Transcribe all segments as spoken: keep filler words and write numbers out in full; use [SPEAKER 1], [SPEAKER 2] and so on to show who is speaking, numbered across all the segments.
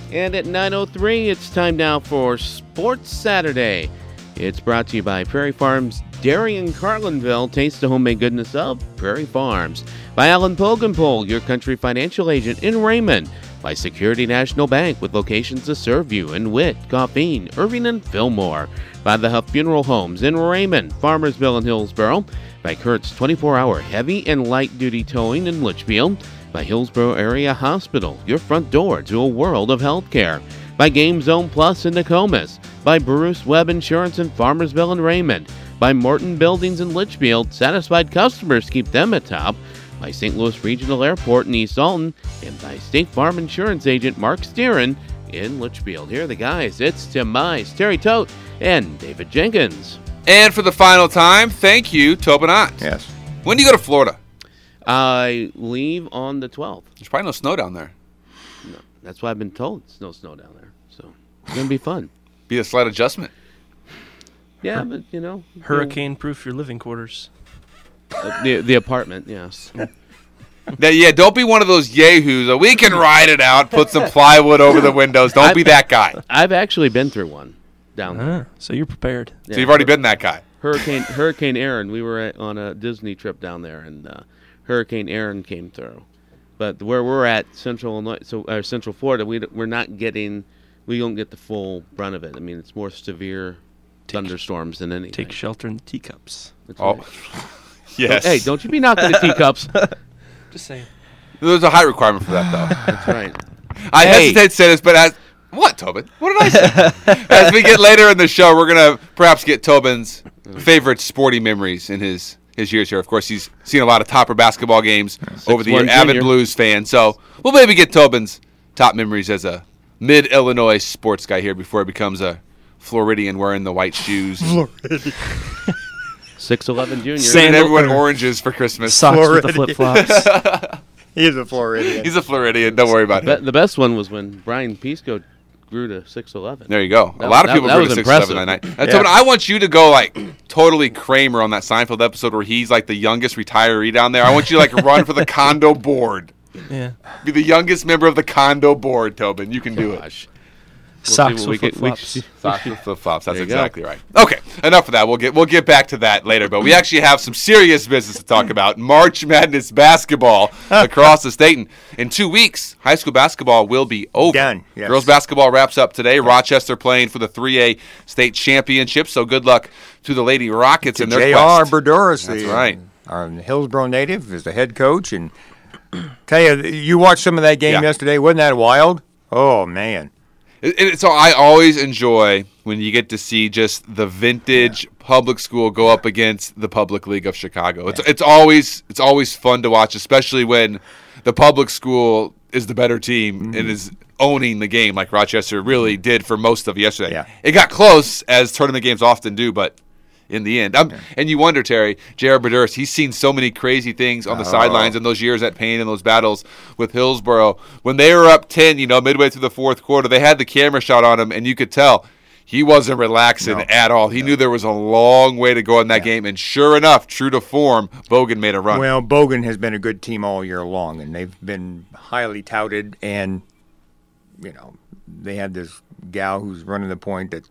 [SPEAKER 1] And at nine oh three, it's time now for Sports Saturday. It's brought to you by Prairie Farms Dairy in Carlinville. Taste the homemade goodness of Prairie Farms. By Alan Pogenpole, your country financial agent in Raymond. By Security National Bank, with locations to serve you in Witt, Coffeen, Irving, and Fillmore. By the Huff Funeral Homes in Raymond, Farmersville, and Hillsboro. By Kurt's twenty-four hour heavy and light duty towing in Litchfield. By Hillsboro Area Hospital, your front door to a world of healthcare. By Game Zone Plus in Nokomis. By Bruce Webb Insurance in Farmersville and Raymond. By Morton Buildings in Litchfield, satisfied customers keep them at top. By Saint Louis Regional Airport in East Alton. And by State Farm Insurance Agent Mark Steeran in Litchfield. Here are the guys. It's Tim Mize, Terry Tote, and David Jenkins.
[SPEAKER 2] And for the final time, thank you, Tobin Ott.
[SPEAKER 3] Yes.
[SPEAKER 2] When do you go to Florida?
[SPEAKER 1] I leave on the twelfth.
[SPEAKER 2] There's probably no snow down there.
[SPEAKER 1] No, that's what I've been told. It's no snow down there. So it's going to be fun.
[SPEAKER 2] Be a slight adjustment.
[SPEAKER 1] Yeah, but, you know.
[SPEAKER 4] Hurricane-proof your living quarters.
[SPEAKER 1] Uh, the the apartment, yes.
[SPEAKER 2] Now, yeah, don't be one of those yahoos. Uh, we can ride it out, put some plywood over the windows. Don't
[SPEAKER 1] I've,
[SPEAKER 2] be that guy.
[SPEAKER 1] I've actually been through one down there.
[SPEAKER 4] Ah, so you're prepared.
[SPEAKER 1] Yeah.
[SPEAKER 2] So you've already been that guy.
[SPEAKER 1] Hurricane Hurricane Aaron, we were at, on a Disney trip down there, and uh, Hurricane Aaron came through. But where we're at, Central Illinois, so uh, Central Florida, we we're not getting, we don't get the full brunt of it. I mean, it's more severe take, thunderstorms than anything.
[SPEAKER 4] Take shelter in the teacups.
[SPEAKER 1] That's
[SPEAKER 2] Oh,
[SPEAKER 1] right.
[SPEAKER 2] yes.
[SPEAKER 1] Hey, don't you be knocking the teacups.
[SPEAKER 4] Just saying.
[SPEAKER 2] There's a height requirement for that, though.
[SPEAKER 1] That's right.
[SPEAKER 2] I
[SPEAKER 1] Hey.
[SPEAKER 2] hesitate to say this, but as what, Tobin? What did I say? As we get later in the show, we're gonna perhaps get Tobin's favorite sporting memories in his his years here. Of course, he's seen a lot of Topper basketball games over the year.
[SPEAKER 1] one
[SPEAKER 2] Avid
[SPEAKER 1] junior.
[SPEAKER 2] Blues fan, so we'll maybe get Tobin's top memories as a mid-Illinois sports guy here before he becomes a Floridian wearing the white shoes.
[SPEAKER 1] six eleven Junior.
[SPEAKER 2] Sending
[SPEAKER 4] Sandal-
[SPEAKER 2] everyone oranges for Christmas.
[SPEAKER 4] Socks with the flip-flops.
[SPEAKER 3] He's a Floridian.
[SPEAKER 2] He's a Floridian. Don't worry about
[SPEAKER 1] Be-
[SPEAKER 2] it.
[SPEAKER 1] the best one was when Brian Pisco grew to six eleven.
[SPEAKER 2] There you go.
[SPEAKER 1] That-
[SPEAKER 2] a lot of
[SPEAKER 1] that-
[SPEAKER 2] people
[SPEAKER 1] that
[SPEAKER 2] grew
[SPEAKER 1] was
[SPEAKER 2] to six
[SPEAKER 1] impressive.
[SPEAKER 2] seven that night. Uh,
[SPEAKER 3] Yeah.
[SPEAKER 2] Tobin, I want you to go like totally Kramer on that Seinfeld episode where he's like the youngest retiree down there. I want you to like run for the condo board.
[SPEAKER 4] Yeah.
[SPEAKER 2] Be the youngest member of the condo board, Tobin. You can do it.
[SPEAKER 1] Gosh.
[SPEAKER 4] Socks
[SPEAKER 1] see what
[SPEAKER 4] with
[SPEAKER 1] we could- we
[SPEAKER 4] flip-flops.
[SPEAKER 1] could-
[SPEAKER 2] Socks with flip flops. That's
[SPEAKER 1] There you go.
[SPEAKER 2] exactly right. Okay, enough of that. We'll get we'll get back to that later. But we actually have some serious business to talk about. March Madness basketball across the state. And in two weeks, high school basketball will be over.
[SPEAKER 3] Done, yes.
[SPEAKER 2] Girls basketball wraps up today. Rochester playing for the three A state championship. So good luck to the Lady Rockets in their
[SPEAKER 3] J R
[SPEAKER 2] quest.
[SPEAKER 3] Berduris,
[SPEAKER 2] That's
[SPEAKER 3] the,
[SPEAKER 2] right.
[SPEAKER 3] our Hillsboro native, is the head coach. And tell you, you watched some of that game
[SPEAKER 2] Yeah.
[SPEAKER 3] yesterday. Wasn't that wild? Oh, man.
[SPEAKER 2] It, it, so I always enjoy when you get to see just the vintage public school go up against the public league of Chicago. It's it's always it's always fun to watch, especially when the public school is the better team
[SPEAKER 3] Mm-hmm.
[SPEAKER 2] and is owning the game like Rochester really did for most of yesterday.
[SPEAKER 3] Yeah.
[SPEAKER 2] It got close, as tournament games often do, but in the end. Um, and you wonder, Terry, J R Berduris, he's seen so many crazy things on the
[SPEAKER 3] Oh.
[SPEAKER 2] sidelines in those years at Payne and those battles with Hillsboro. When they were up ten, you know, midway through the fourth quarter, they had the camera shot on him, and you could tell he wasn't relaxing
[SPEAKER 3] No.
[SPEAKER 2] at all. He knew there was a long way to go in that game, and sure enough, true to form, Bogan made a run.
[SPEAKER 3] Well, Bogan has been a good team all year long, and they've been highly touted. And, you know, they had this gal who's running the point that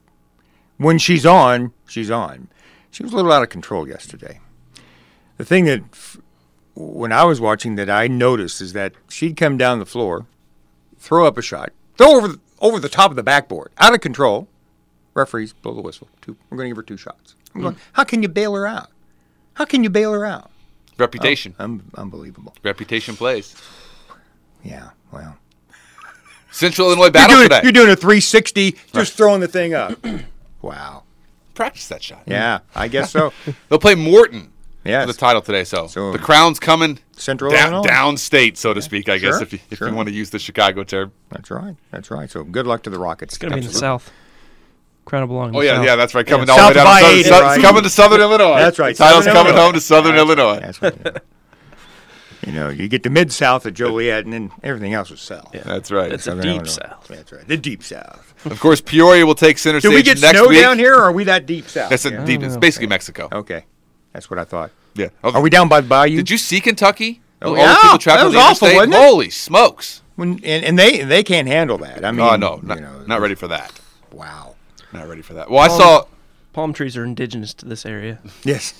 [SPEAKER 3] when she's on, she's on. She was a little out of control yesterday. The thing that, f- when I was watching, that I noticed is that she'd come down the floor, throw up a shot, throw over the, over the top of the backboard, out of control. Referees blow the whistle. Two, we're going to give her two shots. I'm going, how can you bail her out? How can you bail her out?
[SPEAKER 2] Reputation.
[SPEAKER 3] Oh, un- unbelievable.
[SPEAKER 2] Reputation plays.
[SPEAKER 3] Yeah, well.
[SPEAKER 2] Central Illinois
[SPEAKER 3] You're
[SPEAKER 2] battle
[SPEAKER 3] doing,
[SPEAKER 2] today.
[SPEAKER 3] you're doing a three sixty, just throwing the thing up. Wow.
[SPEAKER 2] Practice that shot.
[SPEAKER 3] Yeah, I guess so.
[SPEAKER 2] They'll play Morton
[SPEAKER 3] Yes.
[SPEAKER 2] for the title today. So,
[SPEAKER 3] So-
[SPEAKER 2] the crown's coming
[SPEAKER 3] Central
[SPEAKER 2] down,
[SPEAKER 3] Illinois.
[SPEAKER 2] downstate, so to speak, I guess,
[SPEAKER 3] Sure,
[SPEAKER 2] if you, if
[SPEAKER 3] sure.
[SPEAKER 2] you want to use the Chicago term.
[SPEAKER 3] That's right. That's right. So good luck to the Rockets.
[SPEAKER 4] It's going to be in the
[SPEAKER 3] Absolutely.
[SPEAKER 4] South. Crown will belong in
[SPEAKER 2] Oh,
[SPEAKER 4] the
[SPEAKER 2] yeah,
[SPEAKER 4] South.
[SPEAKER 2] yeah, that's right. Coming
[SPEAKER 3] Yeah,
[SPEAKER 2] all the way
[SPEAKER 3] south
[SPEAKER 2] down
[SPEAKER 3] of
[SPEAKER 2] to
[SPEAKER 3] I
[SPEAKER 2] southern,
[SPEAKER 3] eighty,
[SPEAKER 2] sou-
[SPEAKER 3] right?
[SPEAKER 2] it's coming to Southern Illinois.
[SPEAKER 3] That's right,
[SPEAKER 2] The title's
[SPEAKER 3] Southern
[SPEAKER 2] coming
[SPEAKER 3] Illinois.
[SPEAKER 2] home to Southern Illinois.
[SPEAKER 3] That's right. You know, you get to mid-south at Joliet, and then everything else was south.
[SPEAKER 2] That's right.
[SPEAKER 4] It's the
[SPEAKER 3] Southern
[SPEAKER 4] deep
[SPEAKER 3] Illinois.
[SPEAKER 4] South.
[SPEAKER 3] That's right. The deep south.
[SPEAKER 2] Of course, Peoria will take center
[SPEAKER 3] Do
[SPEAKER 2] stage
[SPEAKER 3] we get
[SPEAKER 2] next
[SPEAKER 3] snow
[SPEAKER 2] week.
[SPEAKER 3] down here, or are we that deep south?
[SPEAKER 2] That's a
[SPEAKER 3] Yeah.
[SPEAKER 2] deep. It's basically Mexico.
[SPEAKER 3] Okay. That's what I thought.
[SPEAKER 2] Yeah.
[SPEAKER 3] Are we down by the bayou?
[SPEAKER 2] Did you see Kentucky
[SPEAKER 3] Oh,
[SPEAKER 2] All
[SPEAKER 3] yeah,
[SPEAKER 2] the people trapped
[SPEAKER 3] that
[SPEAKER 2] on
[SPEAKER 3] was
[SPEAKER 2] the
[SPEAKER 3] awful,
[SPEAKER 2] interstate,
[SPEAKER 3] wasn't it?
[SPEAKER 2] holy smokes!
[SPEAKER 3] When, and, and they they can't handle that. I mean,
[SPEAKER 2] Oh no, not,
[SPEAKER 3] you know,
[SPEAKER 2] not ready for that.
[SPEAKER 3] Wow.
[SPEAKER 2] Not ready for that. Well, I
[SPEAKER 4] Palm-
[SPEAKER 2] saw.
[SPEAKER 4] Palm trees are indigenous to this area.
[SPEAKER 3] Yes.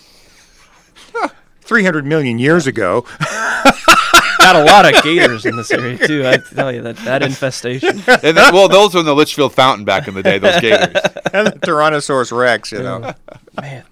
[SPEAKER 3] Three hundred million years ago.
[SPEAKER 4] Got a lot of gators in this area too. I tell you that that infestation.
[SPEAKER 2] And then, well, those were in the Litchfield Fountain back in the day. Those gators.
[SPEAKER 3] And the Tyrannosaurus Rex, you know.
[SPEAKER 4] Man,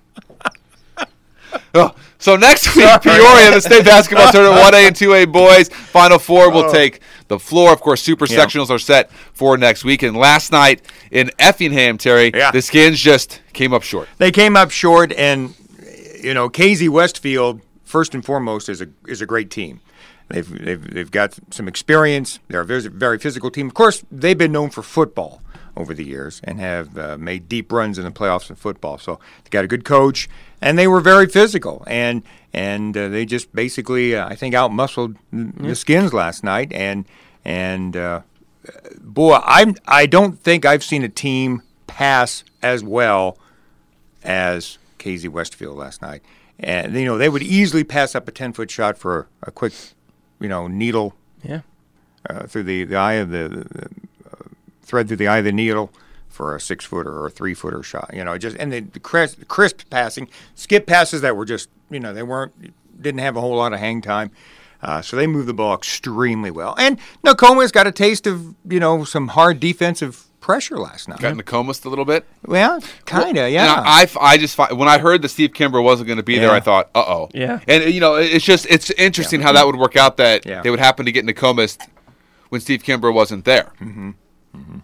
[SPEAKER 2] Oh, so next week, Peoria, the state basketball tournament, one A and two A boys. Final four will
[SPEAKER 3] Oh.
[SPEAKER 2] take the floor. Of course, super
[SPEAKER 3] Yeah.
[SPEAKER 2] sectionals are set for next week. And last night in Effingham, Terry,
[SPEAKER 3] Yeah.
[SPEAKER 2] the Skins just came up short.
[SPEAKER 3] They came up short, and you know, K Z Westfield, first and foremost, is a is a great team. They've they've they've got some experience. They're a very, very physical team. Of course, they've been known for football over the years and have uh, made deep runs in the playoffs in football. So they got a good coach, and they were very physical, and and uh, they just basically, uh, I think, outmuscled the Skins last night. And and uh, boy, I I don't think I've seen a team pass as well as K Z Westfield last night. And, you know, they would easily pass up a ten-foot shot for a, a quick, you know, needle
[SPEAKER 4] yeah.
[SPEAKER 3] uh, through the, the eye of the, the, the uh, thread through the eye of the needle for a six-footer or a three-footer shot. You know, just and the, the crisp, crisp passing, skip passes that were just, you know, they weren't, didn't have a whole lot of hang time. Uh, so they moved the ball extremely well. And Nokoma's got a taste of, you know, some hard defensive pressure last night.
[SPEAKER 2] Got Nokomis a little bit.
[SPEAKER 3] Well, kind of,
[SPEAKER 2] Well,
[SPEAKER 3] yeah.
[SPEAKER 2] you know, I, I just fi- when I heard that Steve Kimber wasn't going to be there,
[SPEAKER 3] Yeah.
[SPEAKER 2] I thought, uh oh.
[SPEAKER 4] Yeah.
[SPEAKER 2] And you know, it's just it's interesting
[SPEAKER 3] Yeah.
[SPEAKER 2] how that would work out. That
[SPEAKER 3] Yeah.
[SPEAKER 2] they would happen to get Nokomis when Steve Kimber wasn't there.
[SPEAKER 3] Mm-hmm. Mm-hmm.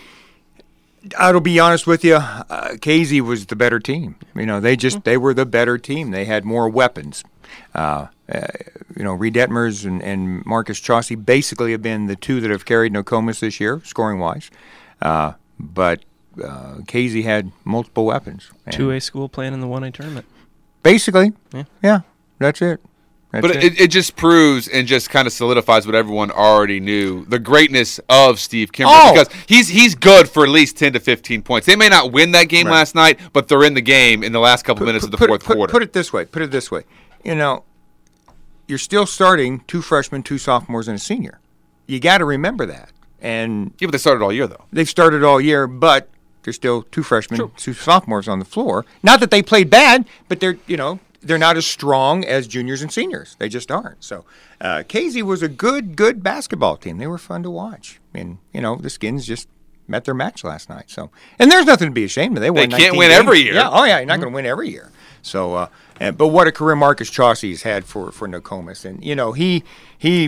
[SPEAKER 3] I'll be honest with you, uh, K Z was the better team. You know, they just they were the better team. They had more weapons. Uh, uh, you know, Reed Detmers and, and Marcus Chauncey basically have been the two that have carried Nokomis this year, scoring wise. Uh, but uh, K Z had multiple weapons. And
[SPEAKER 4] two A school playing in the one A tournament.
[SPEAKER 3] Basically,
[SPEAKER 4] Yeah.
[SPEAKER 3] yeah, that's it. That's
[SPEAKER 2] But it, it just proves and just kind of solidifies what everyone already knew: the greatness of Steve Kimber.
[SPEAKER 3] Oh.
[SPEAKER 2] Because he's he's good for at least ten to fifteen points. They may not win that game
[SPEAKER 3] Right.
[SPEAKER 2] last night, but they're in the game in the last couple minutes of the
[SPEAKER 3] put,
[SPEAKER 2] fourth
[SPEAKER 3] put,
[SPEAKER 2] quarter.
[SPEAKER 3] Put it this way. Put it this way. You know, you're still starting two freshmen, two sophomores, and a senior. You got to remember that. And
[SPEAKER 2] yeah, but they started all year though.
[SPEAKER 3] they've started all year, but there's still two freshmen, two sophomores on the floor. Not that they played bad, but they're you know they're not as strong as juniors and seniors. They just aren't. So uh, K Z was a good, good basketball team. They were fun to watch, and you know the Skins just met their match last night. So and there's nothing to be ashamed of. They, won
[SPEAKER 2] can't
[SPEAKER 3] nineteen
[SPEAKER 2] win
[SPEAKER 3] games.
[SPEAKER 2] every year.
[SPEAKER 3] Yeah. Oh yeah, you're not going to win every year. So, uh, and, but what a career Marcus Chauncey's had for for Nokomis, and you know he he.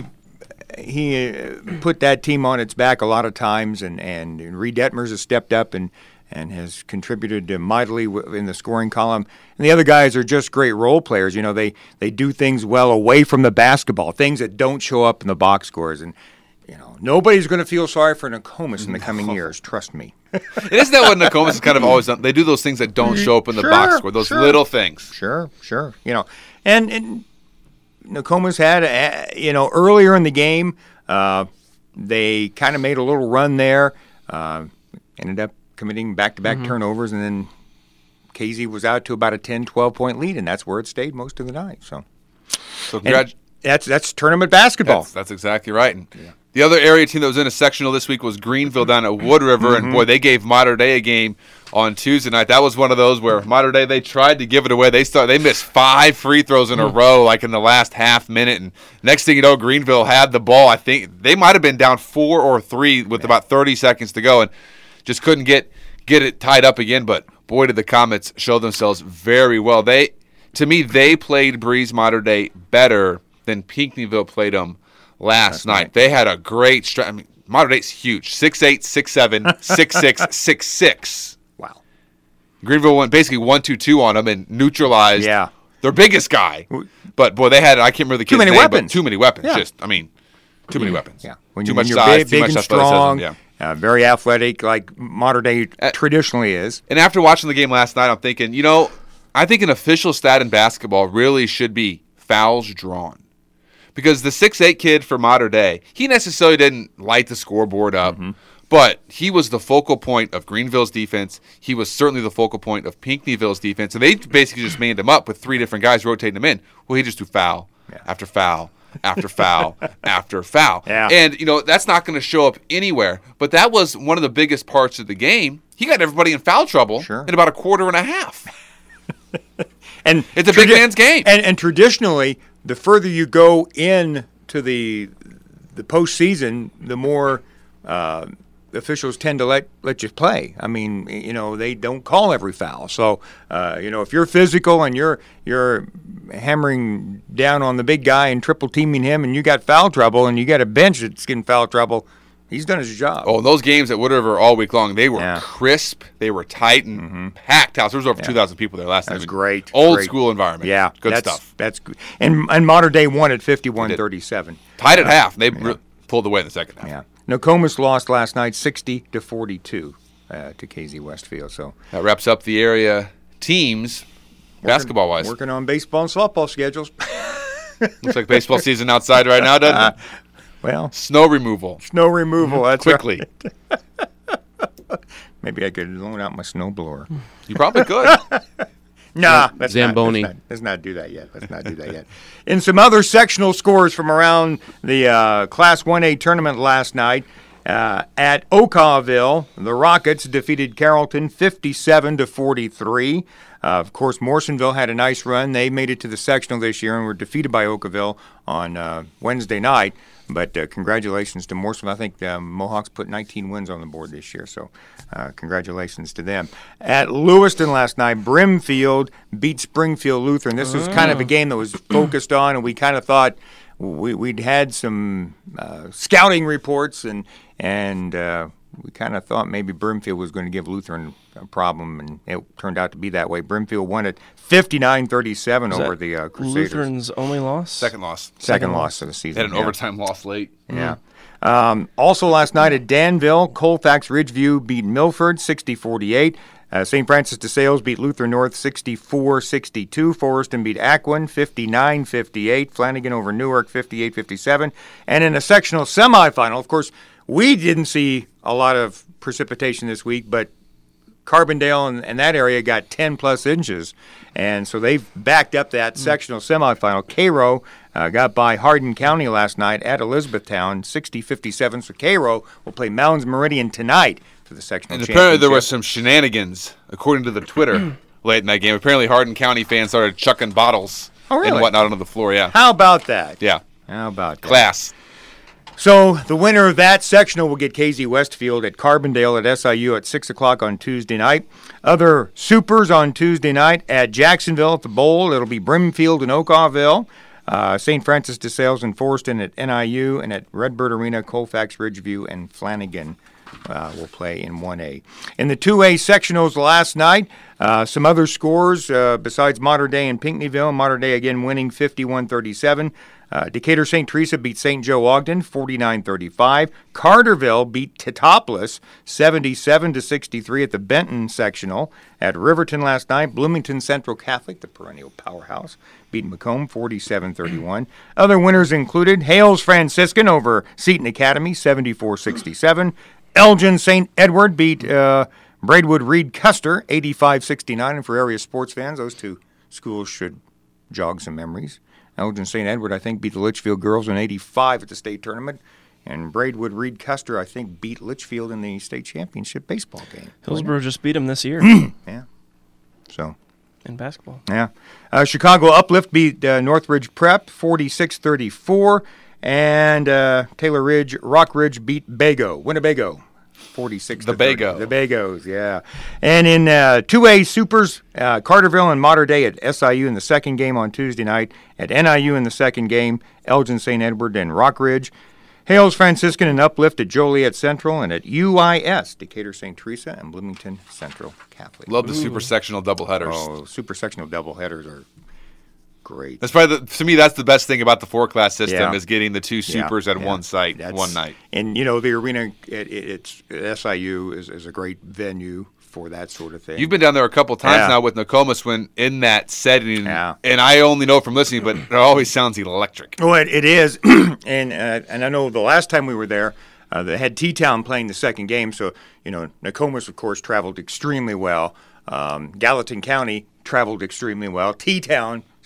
[SPEAKER 3] He uh, put that team on its back a lot of times, and, and, and Reed Detmers has stepped up and, and has contributed uh, mightily w- in the scoring column. And the other guys are just great role players. You know, they, they do things well away from the basketball, things that don't show up in the box scores. And, you know, nobody's going to feel sorry for Nokomis in the coming years. Trust me.
[SPEAKER 2] And isn't that what Nokomis has kind of always done? They do those things that don't show up in the
[SPEAKER 3] Sure,
[SPEAKER 2] box score, those
[SPEAKER 3] sure.
[SPEAKER 2] little things.
[SPEAKER 3] Sure, sure. You know, and, and Nokomis had, a, you know, earlier in the game, uh, they kind of made a little run there, uh, ended up committing back-to-back turnovers, and then K Z was out to about a ten, twelve-point lead, and that's where it stayed most of the night. So
[SPEAKER 2] So
[SPEAKER 3] and
[SPEAKER 2] congrat-
[SPEAKER 3] that's that's tournament basketball.
[SPEAKER 2] That's, that's exactly right. And the other area team that was in a sectional this week was Greenville down at Wood River,
[SPEAKER 3] Mm-hmm.
[SPEAKER 2] and boy, they gave Mater Dei a game on Tuesday night. That was one of those where Mater Dei, they tried to give it away. They start, they missed five free throws in a row, like in the last half minute, and next thing you know, Greenville had the ball. I think they might have been down four or three with about thirty seconds to go, and just couldn't get get it tied up again. But boy, did the Comets show themselves very well. They, to me, they played Breeze Mater Dei better than Pinckneyville played them last night.
[SPEAKER 3] night.
[SPEAKER 2] They had a great stretch. I mean, Mater Dei's huge, six eight, six seven, six six, six six.
[SPEAKER 3] Wow.
[SPEAKER 2] Greenville went basically one two two on them and neutralized
[SPEAKER 3] Yeah.
[SPEAKER 2] their biggest guy. But boy, they had, I can't remember the
[SPEAKER 3] Too
[SPEAKER 2] kid's
[SPEAKER 3] many
[SPEAKER 2] name, but
[SPEAKER 3] weapons.
[SPEAKER 2] too many weapons.
[SPEAKER 3] Yeah.
[SPEAKER 2] Just, I mean, too many weapons.
[SPEAKER 3] Yeah. When
[SPEAKER 2] too
[SPEAKER 3] you,
[SPEAKER 2] much
[SPEAKER 3] when you're
[SPEAKER 2] size,
[SPEAKER 3] big,
[SPEAKER 2] too
[SPEAKER 3] big
[SPEAKER 2] much
[SPEAKER 3] and
[SPEAKER 2] athleticism.
[SPEAKER 3] strong,
[SPEAKER 2] Yeah.
[SPEAKER 3] uh, very athletic, like Mater Dei
[SPEAKER 2] Uh,
[SPEAKER 3] traditionally is.
[SPEAKER 2] And after watching the game last night, I'm thinking, you know, I think an official stat in basketball really should be fouls drawn. Because the six eight kid for Mater Dei, he necessarily didn't light the scoreboard up,
[SPEAKER 3] Mm-hmm.
[SPEAKER 2] but he was the focal point of Greenville's defense. He was certainly the focal point of Pinckneyville's defense. And they basically just manned him up with three different guys rotating him in. Well, he just threw foul
[SPEAKER 3] Yeah.
[SPEAKER 2] after foul after foul after foul.
[SPEAKER 3] Yeah.
[SPEAKER 2] And, you know, that's not going to show up anywhere. But that was one of the biggest parts of the game. He got everybody in foul trouble
[SPEAKER 3] Sure.
[SPEAKER 2] in about a quarter and a half.
[SPEAKER 3] And
[SPEAKER 2] It's a big man's game.
[SPEAKER 3] And, and traditionally, the further you go in to the the postseason, the more uh, officials tend to let, let you play. I mean, you know, they don't call every foul. So, uh, you know, if you're physical and you're you're hammering down on the big guy and triple teaming him, and you got foul trouble, and you got a bench that's getting foul trouble, he's done his job.
[SPEAKER 2] Oh, those games at Wood River all week long, they were
[SPEAKER 3] Yeah.
[SPEAKER 2] crisp, they were tight, and
[SPEAKER 3] Mm-hmm.
[SPEAKER 2] packed house. There was over two thousand people there last
[SPEAKER 3] That's
[SPEAKER 2] night.
[SPEAKER 3] great.
[SPEAKER 2] Old
[SPEAKER 3] Great.
[SPEAKER 2] school environment.
[SPEAKER 3] Yeah,
[SPEAKER 2] Good
[SPEAKER 3] that's,
[SPEAKER 2] stuff.
[SPEAKER 3] That's good. And and Modern Day won at fifty-one thirty-seven.
[SPEAKER 2] Tied at half. They re- pulled away in the second half.
[SPEAKER 3] Yeah. Nokomis lost last night sixty to forty-two uh, to K Z Westfield. So
[SPEAKER 2] That wraps up the area teams, basketball wise.
[SPEAKER 3] working on baseball and softball schedules.
[SPEAKER 2] Looks like baseball season outside right now, doesn't it?
[SPEAKER 3] Well,
[SPEAKER 2] Snow removal.
[SPEAKER 3] snow removal. That's
[SPEAKER 2] Quickly.
[SPEAKER 3] right. Maybe I could loan out my snowblower.
[SPEAKER 2] You probably could.
[SPEAKER 3] Nah, let's
[SPEAKER 1] Zamboni.
[SPEAKER 3] Not, let's, not, let's not do that yet. Let's not do that yet. In some other sectional scores from around the uh, Class one A tournament last night, uh, at Okawville, the Rockets defeated Carrollton fifty-seven to forty-three. Uh, of course, Morrisonville had a nice run. They made it to the sectional this year and were defeated by Okawville on uh, Wednesday night. But uh, congratulations to Morrisonville. I think um, Mohawks put nineteen wins on the board this year, so uh, congratulations to them. At Lewiston last night, Brimfield beat Springfield Lutheran. This was kind of a game that was focused on, and we kind of thought we, we'd had some uh, scouting reports, and and uh, we kind of thought maybe Brimfield was going to give Lutheran a problem, and it turned out to be that way. Brimfield won it fifty-nine thirty-seven over the uh, Crusaders.
[SPEAKER 4] Lutheran's only loss?
[SPEAKER 2] Second loss.
[SPEAKER 3] Second,
[SPEAKER 4] Second
[SPEAKER 3] loss of the season.
[SPEAKER 2] They had an
[SPEAKER 3] yeah.
[SPEAKER 2] overtime loss late.
[SPEAKER 3] Yeah. Um, also last night at Danville, Colfax Ridgeview beat Milford sixty forty-eight. Uh, Saint Francis de Sales beat Lutheran North sixty-four sixty-two. Forreston beat Aquin fifty-nine fifty-eight. Flanagan over Newark fifty-eight fifty-seven. And in a sectional semifinal, of course, we didn't see a lot of precipitation this week, but Carbondale and, and that area got ten plus inches, and so they've backed up that mm. sectional semifinal. Cairo uh, got by Hardin County last night at Elizabethtown, sixty fifty-seven. So Cairo will play Mounds Meridian tonight for the sectional
[SPEAKER 2] And
[SPEAKER 3] championship.
[SPEAKER 2] apparently there was some shenanigans, according to the Twitter, late in that game. Apparently Hardin County fans started chucking bottles
[SPEAKER 3] Oh, really?
[SPEAKER 2] and whatnot onto the floor. Yeah.
[SPEAKER 3] How about that?
[SPEAKER 2] Yeah.
[SPEAKER 3] How about that?
[SPEAKER 2] Class.
[SPEAKER 3] So the winner of that sectional will get K Z Westfield at Carbondale at S I U at six o'clock on Tuesday night. Other supers on Tuesday night at Jacksonville at the Bowl. It'll be Brimfield and Okawville. Uh, Saint Francis de Sales and Forreston at N I U, and at Redbird Arena, Colfax Ridgeview and Flanagan uh, will play in one A. In the two A sectionals last night, uh, some other scores uh, besides Mater Dei and Pinckneyville. Mater Dei again winning fifty-one thirty-seven. Uh, Decatur Saint Teresa beat Saint Joe Ogden forty-nine thirty-five. Carterville beat Teutopolis seventy-seven to sixty-three at the Benton sectional. At Riverton last night, Bloomington Central Catholic, the perennial powerhouse, beat Macomb forty-seven thirty-one. Other winners included Hales Franciscan over Seton Academy seventy-four sixty-seven. Elgin Saint Edward beat uh, Braidwood Reed Custer eighty-five sixty-nine. And for area sports fans, those two schools should jog some memories. Elgin Saint Edward, I think, beat the Litchfield girls in eighty-five at the state tournament. And Braidwood Reed Custer, I think, beat Litchfield in the state championship baseball game.
[SPEAKER 4] Hillsborough just beat him this year
[SPEAKER 3] Yeah. So,
[SPEAKER 4] in basketball.
[SPEAKER 3] yeah. Uh, Chicago Uplift beat uh, Northridge Prep forty-six thirty-four. And uh, Taylor Ridge, Rock Ridge beat Bago, Winnebago. forty-six
[SPEAKER 2] The
[SPEAKER 3] to thirty.
[SPEAKER 2] Bago.
[SPEAKER 3] The Bagos, yeah. And in uh, two A Supers, uh, Carterville and Mater Dei at S I U in the second game on Tuesday night. At N I U in the second game, Elgin Saint Edward and Rock Ridge. Hales Franciscan and Uplift at Joliet Central. And at U I S, Decatur Saint Teresa and Bloomington Central Catholic.
[SPEAKER 2] Love the super sectional doubleheaders.
[SPEAKER 3] Oh, super sectional doubleheaders are great.
[SPEAKER 2] That's probably the, to me. That's the best thing about the four class system
[SPEAKER 3] Yeah.
[SPEAKER 2] is getting the two supers
[SPEAKER 3] Yeah,
[SPEAKER 2] at
[SPEAKER 3] yeah.
[SPEAKER 2] one site,
[SPEAKER 3] That's-
[SPEAKER 2] one night.
[SPEAKER 3] And you know the arena, it, it, it's S I U is, is a great venue for that sort of thing.
[SPEAKER 2] You've been down there a couple times
[SPEAKER 3] Yeah.
[SPEAKER 2] now with Nokomis when in that setting,
[SPEAKER 3] Yeah.
[SPEAKER 2] and I only know from listening, but it always sounds electric.
[SPEAKER 3] Well, it, it is, and uh, and I know the last time we were there, uh, they had T-Town playing the second game, so you know Nokomis, of course, traveled extremely well. Um, Gallatin County traveled extremely well. T-Town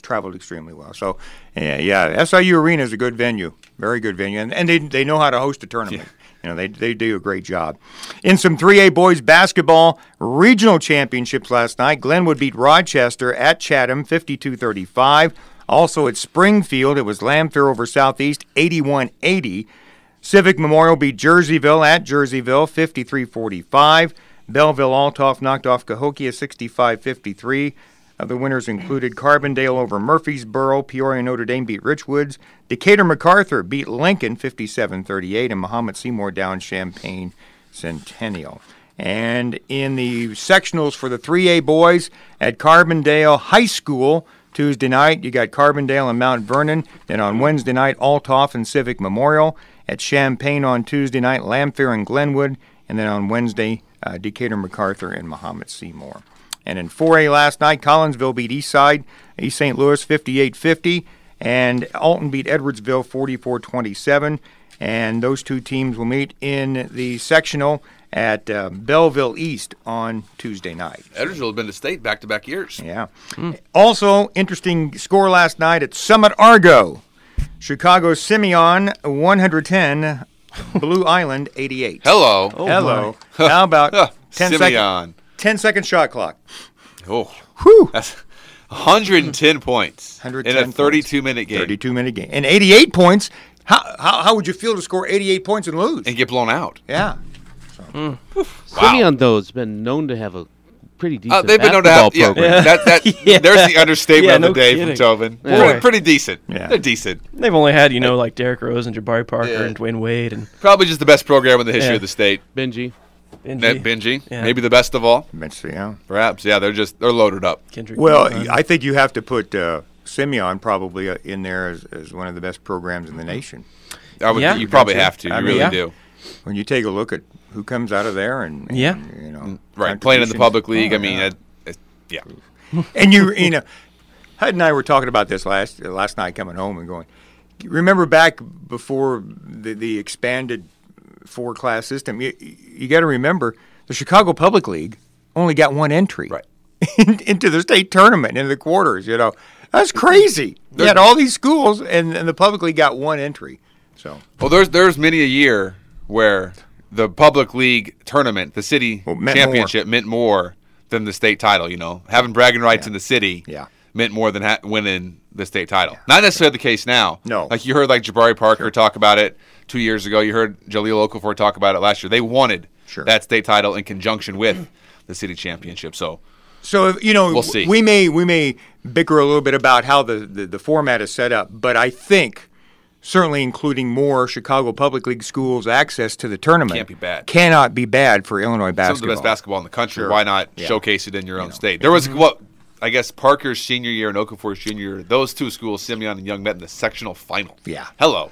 [SPEAKER 3] traveled extremely well. So, yeah, yeah, S I U Arena is a good venue, very good venue, and, and they they know how to host a tournament. Yeah. You know, they they do a great job. In some three A boys basketball regional championships last night, Glenwood beat Rochester at Chatham fifty-two thirty-five. Also at Springfield, it was Lamfair over Southeast eighty-one eighty. Civic Memorial beat Jerseyville at Jerseyville fifty-three forty-five. Belleville-Altoff knocked off Cahokia sixty-five fifty-three. Other winners included Carbondale over Murfreesboro, Peoria-Notre Dame beat Richwoods, Decatur-MacArthur beat Lincoln fifty-seven thirty-eight, and Mahomet Seymour down Champaign Centennial. And in the sectionals for the three A boys at Carbondale High School, Tuesday night, you got Carbondale and Mount Vernon. Then on Wednesday night, Altoff and Civic Memorial. At Champaign on Tuesday night, Lamfair and Glenwood. And then on Wednesday, uh, Decatur-MacArthur and Mahomet Seymour. And in four A last night, Collinsville beat Eastside, East Saint Louis fifty-eight fifty, and Alton beat Edwardsville forty-four twenty-seven. And those two teams will meet in the sectional at uh, Belleville East on Tuesday night.
[SPEAKER 2] Edwardsville has been to state back-to-back years.
[SPEAKER 3] Yeah. Mm. Also, interesting score last night at Summit Argo. Chicago Simeon one hundred ten, Blue Island eighty-eight.
[SPEAKER 2] Hello.
[SPEAKER 3] Oh, Hello. My. How about ten
[SPEAKER 2] Simeon.
[SPEAKER 3] ten second shot clock.
[SPEAKER 2] Oh,
[SPEAKER 3] whew.
[SPEAKER 2] That's one hundred ten points
[SPEAKER 3] one hundred ten
[SPEAKER 2] in a thirty-two minute game.
[SPEAKER 3] thirty-two minute game. And eighty-eight points. How, how how would you feel to score eighty-eight points and lose?
[SPEAKER 2] And get blown out.
[SPEAKER 3] Yeah.
[SPEAKER 1] So. Mm. Wow. Simeon, though, has been known to have a pretty decent uh,
[SPEAKER 2] they've been known to have, yeah, yeah. That, that, yeah. There's the understatement
[SPEAKER 4] yeah,
[SPEAKER 2] of the
[SPEAKER 4] no
[SPEAKER 2] day
[SPEAKER 4] kidding.
[SPEAKER 2] from Tobin.
[SPEAKER 4] Yeah.
[SPEAKER 2] Pretty, pretty decent. Yeah. They're decent.
[SPEAKER 4] They've only had, you know, like Derrick Rose and Jabari Parker yeah. and Dwayne Wade. and
[SPEAKER 2] Probably just the best program in the history
[SPEAKER 4] yeah.
[SPEAKER 2] of the state.
[SPEAKER 1] Benji.
[SPEAKER 4] Benji.
[SPEAKER 2] Benji.
[SPEAKER 4] Yeah.
[SPEAKER 2] Maybe the best of all.
[SPEAKER 3] Benji, yeah.
[SPEAKER 2] Perhaps. Yeah, they're just, they're loaded up.
[SPEAKER 4] Kendrick
[SPEAKER 3] well,
[SPEAKER 4] Brown.
[SPEAKER 3] I think you have to put uh, Simeon probably uh, in there as, as one of the best programs in the nation.
[SPEAKER 2] I would,
[SPEAKER 4] yeah.
[SPEAKER 2] You probably have to. You I mean, really
[SPEAKER 3] yeah.
[SPEAKER 2] do.
[SPEAKER 3] When you take a look at who comes out of there and, and
[SPEAKER 4] yeah.
[SPEAKER 3] you know,
[SPEAKER 2] right, playing in the public league,
[SPEAKER 3] oh,
[SPEAKER 2] I mean,
[SPEAKER 3] yeah.
[SPEAKER 2] it, it, yeah.
[SPEAKER 3] And you, you know, Hud and I were talking about this last uh, last night coming home and going, remember back before the, the expanded four-class system, you, you got to remember the Chicago Public League only got one entry
[SPEAKER 2] right.
[SPEAKER 3] into the state tournament, into the quarters, you know. That's crazy. You had all these schools, and, and the public league got one entry. So,
[SPEAKER 2] well, there's there's many a year where the public league tournament, the city
[SPEAKER 3] well, meant
[SPEAKER 2] championship,
[SPEAKER 3] more.
[SPEAKER 2] meant more than the state title. You know, having bragging rights
[SPEAKER 3] yeah.
[SPEAKER 2] in the city
[SPEAKER 3] yeah.
[SPEAKER 2] meant more than ha- winning the state title. Yeah. Not necessarily the case now.
[SPEAKER 3] No,
[SPEAKER 2] like you heard like Jabari Parker
[SPEAKER 3] sure.
[SPEAKER 2] talk about it two years ago. You heard Jaleel Okafor talk about it last year. They wanted
[SPEAKER 3] sure.
[SPEAKER 2] that state title in conjunction with the city championship. So.
[SPEAKER 3] So if, you know,
[SPEAKER 2] we'll see.
[SPEAKER 3] we may we may bicker a little bit about how the, the, the format is set up, but I think certainly including more Chicago Public League schools' access to the tournament
[SPEAKER 2] can't be bad.
[SPEAKER 3] Cannot be bad for Illinois basketball.
[SPEAKER 2] Some of the best basketball in the country.
[SPEAKER 3] Sure.
[SPEAKER 2] Why not
[SPEAKER 3] yeah.
[SPEAKER 2] showcase it in your own
[SPEAKER 3] you know.
[SPEAKER 2] state? There was what I guess Parker's senior year and Okafor's junior year. Those two schools, Simeon and Young, met in the sectional final.
[SPEAKER 3] Yeah.
[SPEAKER 2] Hello.